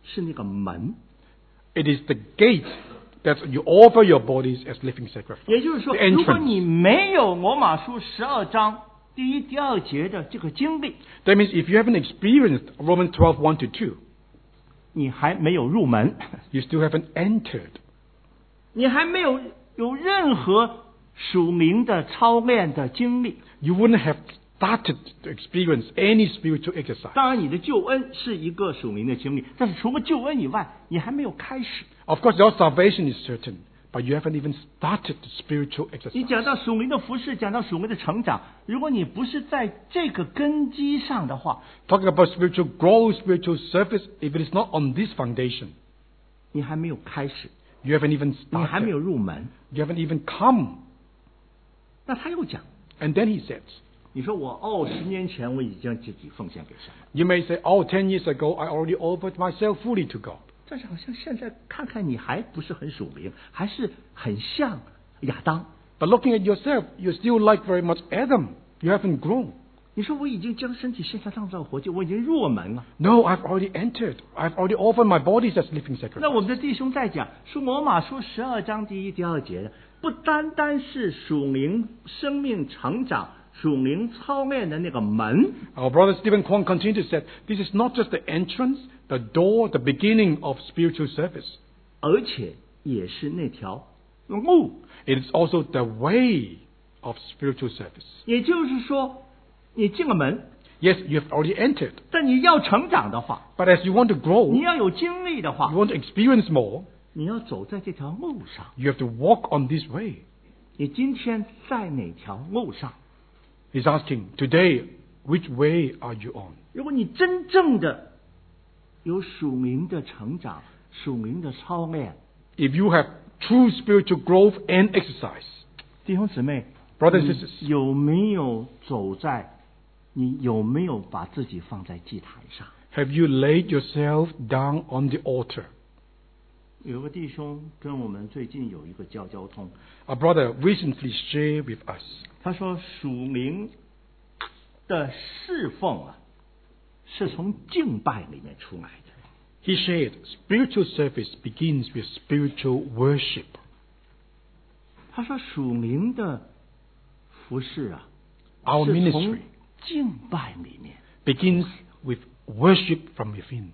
是那个门。 It is the gate that you offer your bodies as living sacrifice. 也就是说， The 如果 entrance. 你没有罗马书十二章第一、第二节的这个经历， That means if you haven't experienced Romans twelve, one to two, 你还没有入门， you still haven't entered. 你还没有有任何属灵的操练的经历。 You wouldn't have started to experience any spiritual exercise. 当然，你的救恩是一个属灵的经历，但是除了救恩以外，你还没有开始。 Of course, your salvation is certain, but you haven't even started the spiritual 你 exercise. 讲到属灵的服事，讲到属灵的成长，如果你不是在这个根基上的话， Talking about spiritual growth, spiritual service, if it is not on this foundation, 你还没有开始， you haven't even 你还没有 started. 入门。 You haven't even come. 那他又讲， And then he says, 你说我哦，十年前我已经自己奉献给神了， you may say, oh, ten years ago, I already offered myself fully to God. 但是好像现在看看你还不是很属灵，还是很像亚当。 But looking at yourself, you're still like very much Adam. You haven't grown. 你说我已经将身体献上当作活祭，我已经入门了。 No, I've already entered. I've already offered my bodies as living 那 sacrifice. 我们的弟兄在讲说罗马书十二章第一、第二节的，不单单是属灵生命成长、属灵操练的那个门， Our brother Stephen Kwong continued to say, this is not just the entrance, the door, the beginning of spiritual service. 而且也是那条路。 It is also the way of spiritual service. 也就是说，你进了门， Yes, you have already entered. 但你要成长的话， But as you want to grow, 你 you 要有经历的话， want to experience more, 你要走在这条路上。 you have to walk on this way. 你今天在哪条路上？ He's asking, today, which way are you on? 如果你真正的有属灵的成长、属灵的操练， If you have true spiritual growth and exercise, 弟兄姊妹， brothers and 你 sisters, 有没有走在？你有没有把自己放在祭坛上？ have you laid yourself down on the altar? 有个弟兄跟我们最近有一个交交通， A brother recently shared with us. 他说属灵的侍奉啊，是从敬拜里面出来的。 He shared, spiritual service begins with spiritual worship. 他说属灵的服事啊， Our 是从 ministry 敬拜里面。 begins with worship from within.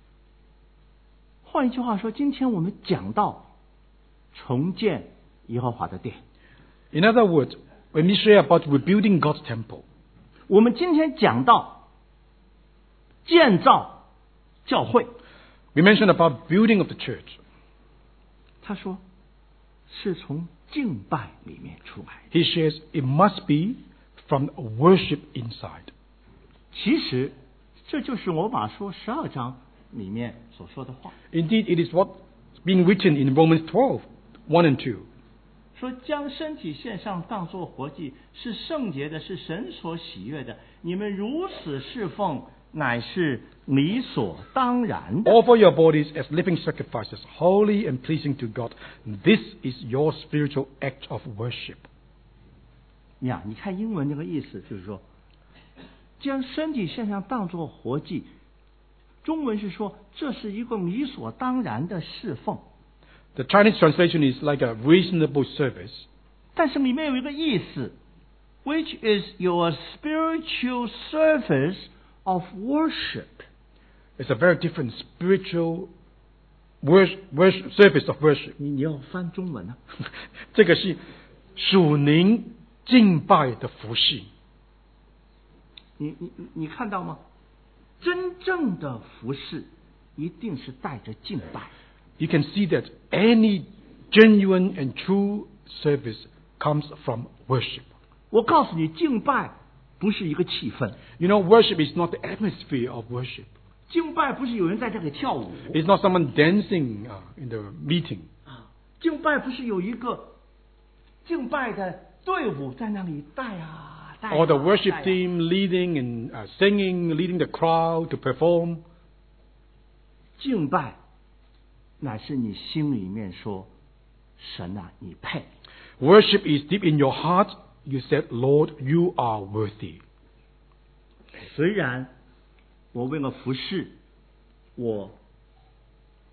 换一句话说，今天我们讲到重建耶和华的殿， In other words, when we share about rebuilding God's temple, 我们今天讲到建造教会， we mentioned about building of the church. 他说是从敬拜里面出来。 He shares it must be from worship inside. 其实这就是罗马书十二章里面所说的话， Indeed, it is what's being written in Romans twelve, one and two. 说将身体献上当作活祭，是圣洁的，是神所喜悦的。你们如此侍奉，乃是理所当然的。 Offer your bodies as living sacrifices, holy and pleasing to God. This is your spiritual act of worship. 呀，你看英文这个意思就是说，将身体献上当作活祭。中文是说，这是一个理所当然的侍奉。 The Chinese translation is like a reasonable service. 但是里面有一个意思 ，which is your spiritual service of worship。 It's a very different spiritual worship, worship, service of worship. 你你要翻中文啊？ 这个是属灵敬拜的服饰。 你你你看到吗？真正的服饰一定是带着敬拜。 You can see that any genuine and true service comes from worship. 我告诉你，敬拜不是一个气氛， You know, worship is not the atmosphere of worship. 敬拜不是有人在这里跳舞 It's not someone dancing uh, in the meeting. 啊，敬拜不是有一个敬拜的队伍在那里带啊带啊。 Or the worship 带啊 team leading and uh, singing, leading the crowd to perform. 敬拜乃是你心里面说，神啊，你配。 Worship is deep in your heart. You said, Lord, you are worthy. 虽然我为了服侍，我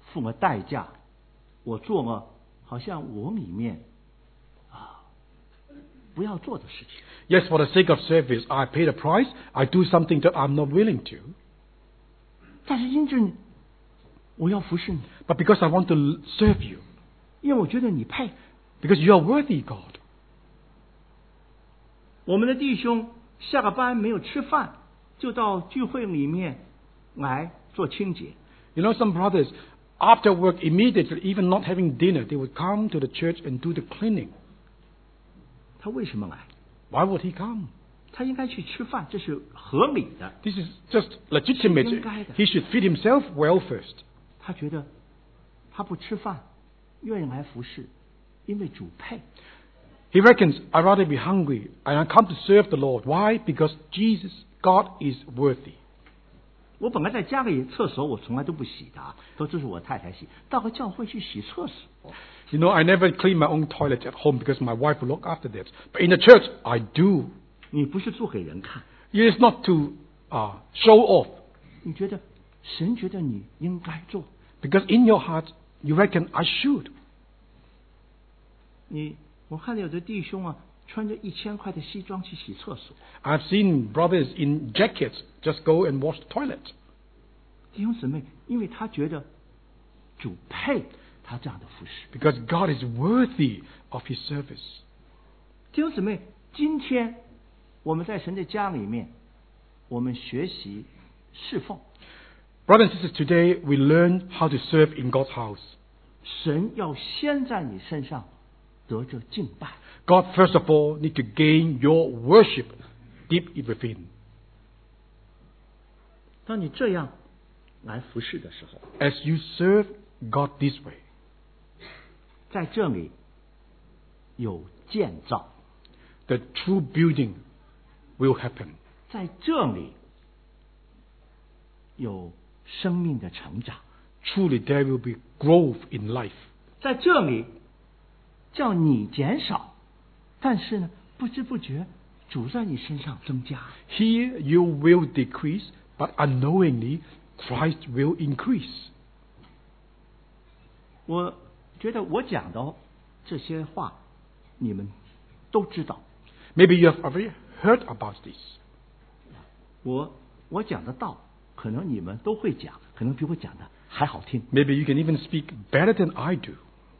付了代价，我做了好像我里面啊不要做的事情。 Yes, for the sake of service, I pay the price. I do something that I'm not willing to. 但是因着我要服侍你， But because I want to serve you, 因为我觉得你配。 because you are worthy, God. 我们的弟兄下个班没有吃饭，就到聚会里面来做清洁。 You know, some brothers, after work, immediately, even not having dinner, they would come to the church and do the cleaning. 他为什么来？ Why would he come? 他应该去吃饭，这是合理的。 This is just legitimate. 是应该的。 He should feed himself well first. 他觉得他不吃饭，愿意来服侍，因为主配。 He reckons, I'd rather be hungry and I come to serve the Lord. Why? Because Jesus, God is worthy. 我本来在家里厕所我从来都不洗的，都这是我太太洗。到个教会去洗厕所。 You know, I never clean my own toilet at home because my wife will look after that. But in the church, I do. 你不是做给人看， It is not to uh, show off. 你觉得神觉得你应该做。 Because in your heart, you reckon I should. 你我看到有的弟兄啊，穿着一千块的西装去洗厕所。 I've seen brothers in jackets just go and wash the toilet. 弟兄姊妹，因为他觉得主配他这样的服侍。 Because God is worthy of His service. 弟兄姊妹，今天我们在神的家里面，我们学习侍奉。 Brothers and sisters, today we learn how to serve in God's house. 神要先在你身上得着敬拜。 God, first of all, need to gain your worship deep within. 当你这样来服侍的时候， As you serve God this way, 在这里有建造， the true building will happen. 在这里有生命的成长， Truly, there will be growth in life. 在这里叫你减少，但是呢，不知不觉主在你身上增加。 Here you will decrease, but unknowingly Christ will increase. 我觉得我讲的这些话，你们都知道。 Maybe you have already heard about this. 我我讲的道，可能你们都会讲，可能比我讲的还好听。 Maybe you can even speak better than I do.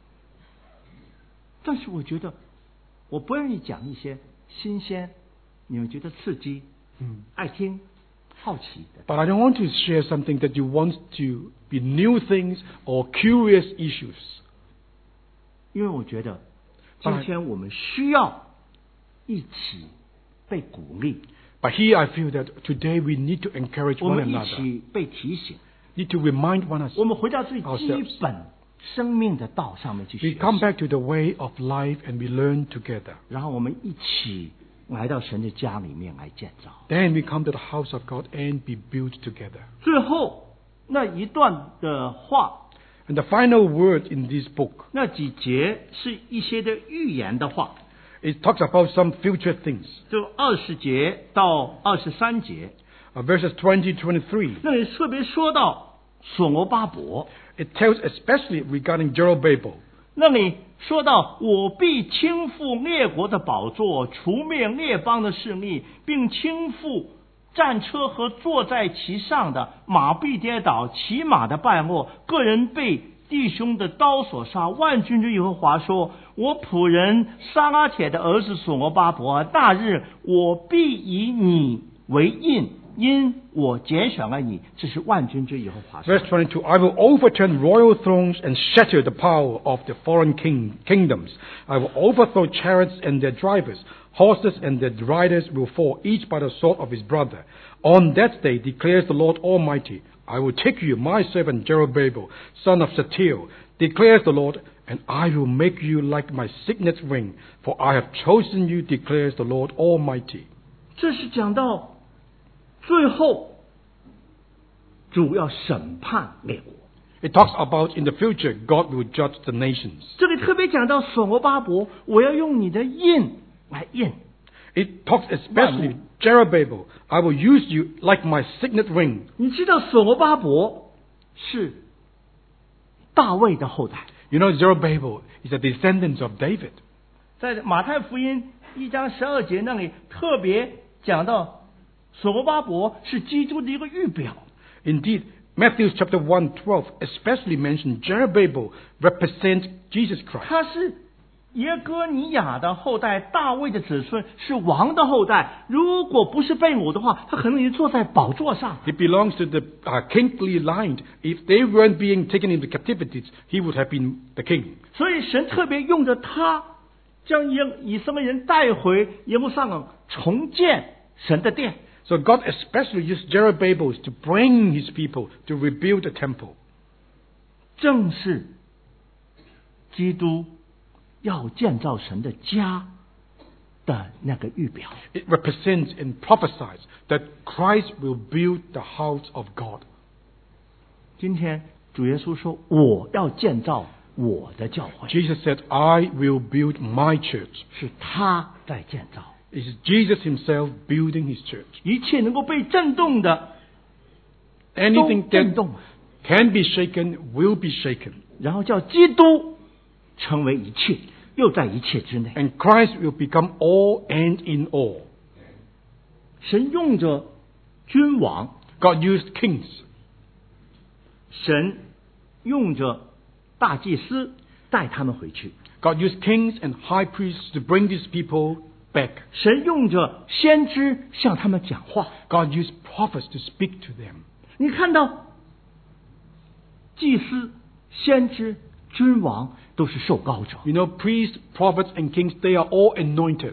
但是我觉得，我不愿意讲一些新鲜，你们觉得刺激、 嗯爱听、好奇的。 But I don't want to share something that you want to be new things or curious issues. 因为我觉得， But 今 I- 天我们需要一起被鼓励， But here I feel that today we need to encourage 我 one 们一 another. 起被提醒， Need to remind one 我 another. 们回到最基 Ourselves. 本生命的道上面去 We 学 come 习， back to the way of life and we learn together. 然后我们一起来到神的家里面来建造。 Then we come to the house of God and be built together. 最后那一段的话， And the final word in this book, 那几节是一些的预言的话， it talks about some future things. 就二十节到二十三节， Uh, verses twenty, twenty-three. 那里特别说到所罗巴伯， It tells especially regarding Jeroboam. 那里说到我必倾覆列国的宝座，除灭列邦的势力，并倾覆战车和坐在其上的，马必跌倒，骑马的败落，个人被弟兄的刀所杀。万军之耶和华说：我仆人撒拉铁的儿子所罗巴伯，那日我必以你为印，因我拣选了你。这是万军之耶和华说。 Verse twenty-two, I will overturn royal thrones and shatter the power of the foreign king, kingdoms. I will overthrow chariots and their drivers. Horses and their riders will fall, each by the sword of his brother. On that day, declares the Lord Almighty, I will take you, my servant Jeroboam, son of Shealtiel, declares the Lord, and I will make you like my signet ring, for I have chosen you, declares the Lord Almighty. 这是讲到最后主要审判列国。 It talks about in the future, God will judge the nations. 这里特别讲到所罗巴伯，我要用你的印来印。 It talks especially Jeroboam, I will use you like my signet ring. 你知道所罗巴伯是大卫的后代。 You know, Zerubbabel is a descendant of David. 在马太福音一章十二节那里特别讲到，所罗巴伯是基督的一个预表。 Indeed, Matthew chapter one twelve especially mentioned Zerubbabel represents Jesus Christ. 他是耶哥尼亚的后代，大卫的子孙，是王的后代。如果不是被掳的话，他可能已经坐在宝座上。 He belongs to the uh, kingly line. If they weren't being taken into captivity, he would have been the king. 所以神特别用着他，将耶以色列人带回耶路撒冷，重建神的殿。 So God especially used Zerubbabel to bring his people to rebuild the temple. 正是基督要建造神的家的那个预表。 It represents and prophesies that Christ will build the house of God. 今天主耶稣说：“我要建造我的教会。” Jesus said, I will build my church. 是他在建造。 It is Jesus himself building his church. 一切能够被震动的， Anything 都震 that 动， can be shaken will be shaken. 然后叫基督成为一切，又在一切之内。 And Christ will become all and in all. 神用着君王， God used kings. 神用着大祭司带他们回去， God used kings and high priests to bring these people back. 神用着先知向他们讲话。 God used prophets to speak to them. 你看到祭司、先知、君王都是受膏者， You know, priests, prophets, and kings, they are all anointed.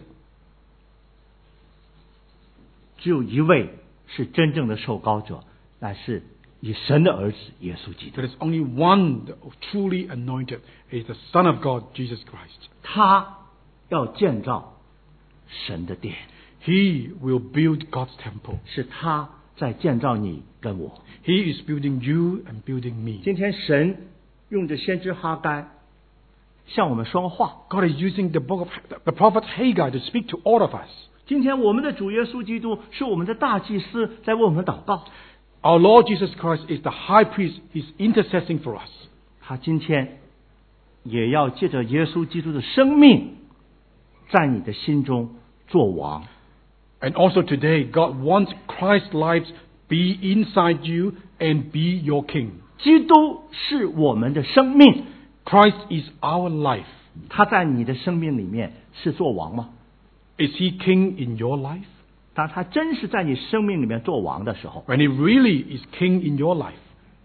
只有一位是真正的受膏者，乃是以神的儿子耶稣基督。 There is only one that truly anointed, is the Son of God, Jesus Christ. 他要建造神的殿， He will build God's temple. 是他在建造你跟我。 He is building you and building me. 今天神用着先知哈该向我们说话。 God is using the book of the prophet Haggai to speak to all of us. 今天我们的主耶稣基督是我们的大祭司，在为我们祷告。 Our Lord Jesus Christ is the high priest. He's intercessing for us. 他今天也要借着耶稣基督的生命，在你的心中做王。 And also today, God wants Christ's life be inside you and be your king. 基督是我们的生命， Christ is our life. 他在你的生命里面是做王吗？ Is he king in your life? 当他真是在你生命里面做王的时候， When he really is king in your life,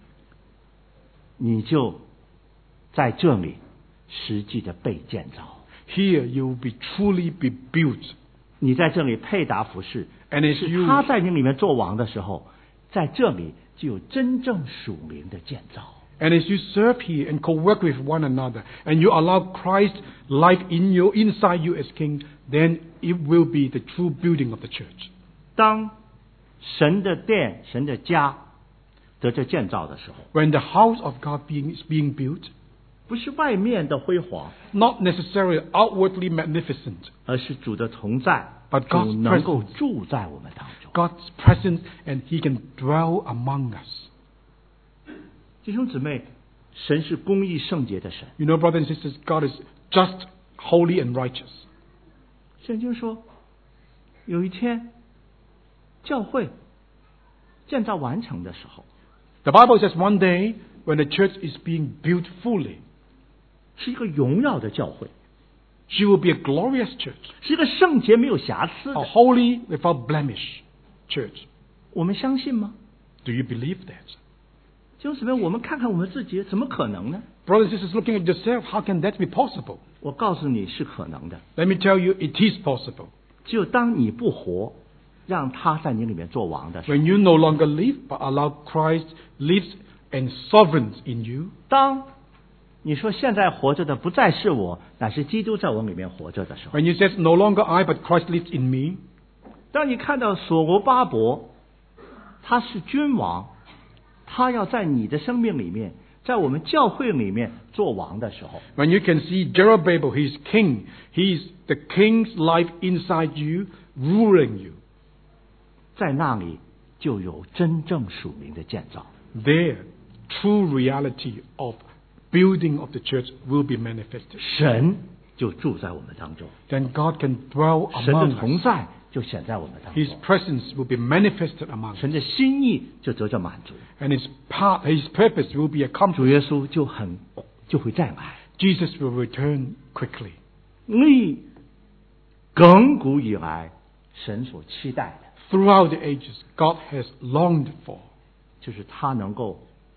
你就在这里实际的被建造。 here you will be truly be built. 你在这里配搭服饰， And as 是 you 他在你里面做王的时候，在这里就有真正属灵的建造。 And as you serve here and co-work with one another, and you allow Christ's life in you, inside you as king, then it will be the true building of the church. 当神的殿、神的家得着建造的时候， When the house of God being, is being built, 不是外面的辉煌， not necessarily outwardly magnificent, 而是主的同在， But God's 主能够 presence. 住在我们当中。 God's presence, and he can dwell among us. 弟兄姊妹，神是公义圣洁的神。 You know, brothers and sisters, God is just, holy, and righteous. 圣经说，有一天教会建造完成的时候， The Bible says one day, when the church is being built fully, 是一个荣耀的教会， she will be a glorious church, 是一个圣洁没有瑕疵 a 的。 holy, without blemish church. 我们相信吗？ Do you believe that? 弟兄姊妹，我们看看我们自己，怎么可能呢？ Brothers and sisters, looking at yourself, how can that be possible? 我告诉你是可能的。 Let me tell you, it is possible. 只有当你不活，让他在你里面做王的时候， When you no longer live, but allow Christ lives and sovereigns in you. 当你说现在活着的不再是我，乃是基督在我里面活着的时候， When you say, no longer I, but Christ lives in me. 当你看到所罗巴伯他是君王，他要在你的生命里面，在我们教会里面做王的时候， When you can see Zerubbabel, he is king. He is the king's life inside you, ruling you. 在那里就有真正属灵的建造。 There, true reality of building of the church will be manifested. 神就住在我们当中， Then God can dwell 神的 among 同 us. 在就显在我们当 His 中， presence will be manifested among us. 神的心意就得着满足， And His part, His purpose will be 主 accomplished. 耶稣就很就会再来。 Jesus will return quickly. 你亘古以来神所期待的， Throughout the ages, God has longed for 就是他能够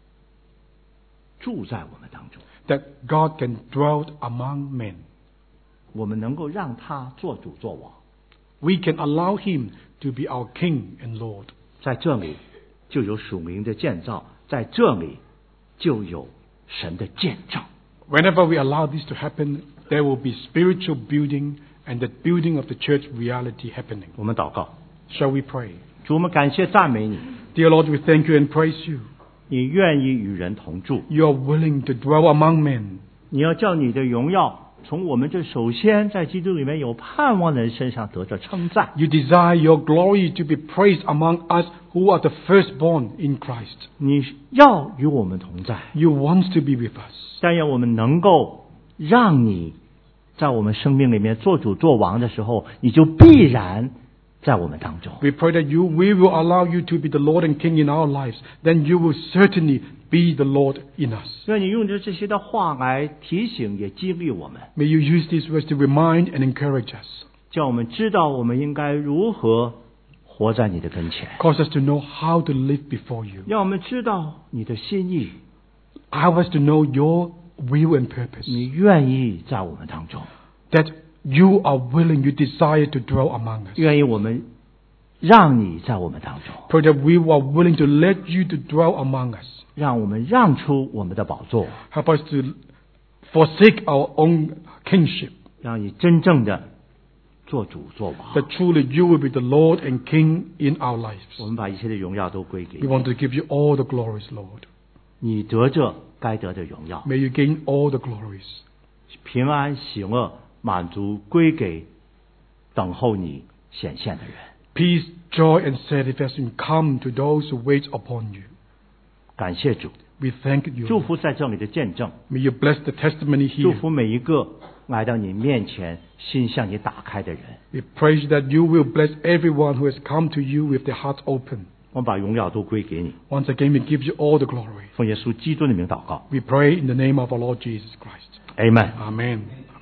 住在我们当中， that God can dwell among men. 我们能够让他做主做王。 We can allow Him to be our King and Lord. 在这里就有属灵的建造，在这里就有神的见证。 Whenever we allow this to happen, there will be spiritual building and the building of the church reality happening. 我们祷告， Shall we pray? 主，我们感谢赞美你， Dear Lord, we thank you and praise you. 你愿意与人同住， You are willing to dwell among men. 你要叫你的荣耀从我们这首先在基督里面有盼望的人身上得着称赞。 You desire your glory to be praised among us who are the firstborn in Christ. 你要与我们同在， You want to be with us. 但愿我们能够让你在我们生命里面做主做王的时候，你就必然在我们当中。 We pray that you, we will allow you to be the Lord and King in our lives. Then you will certainly be the Lord in us. 愿你用着这些的话来提醒，也激励我们， May you use these words to remind and encourage us. 叫我们知道我们应该如何活在你的跟前， Cause us to know how to live before you. 让我们知道你的心意， Allow us to know your will and purpose. 你愿意在我们当中， That you are willing, you desire to dwell among us. 愿意我们让你在我们当中， Pray that we are willing to let you to dwell among us. 让我们让出我们的宝座， Help us to forsake our own kingship. 让你真正的做主做王。 That truly you will be the Lord and King in our lives. 我们把一切的荣耀都归给 We 你， want to give you all the glories, Lord. 你得着该得的荣耀， May you gain all the glories. 平安喜乐满足归给等候你显现的人。 Peace, joy, and satisfaction come to those who wait upon you. 感谢主， We thank you. 祝福在这里的见证， May you bless the testimony 祝 here. 福每一个来到你面前心向你打开的人。 We praise that you will bless everyone who has come to you with their hearts open. 我们把荣耀都归给你， Once again, we give you all the glory. 奉耶稣基督的名祷告 We pray in the name of our Lord Jesus Christ. ，Amen。 Amen.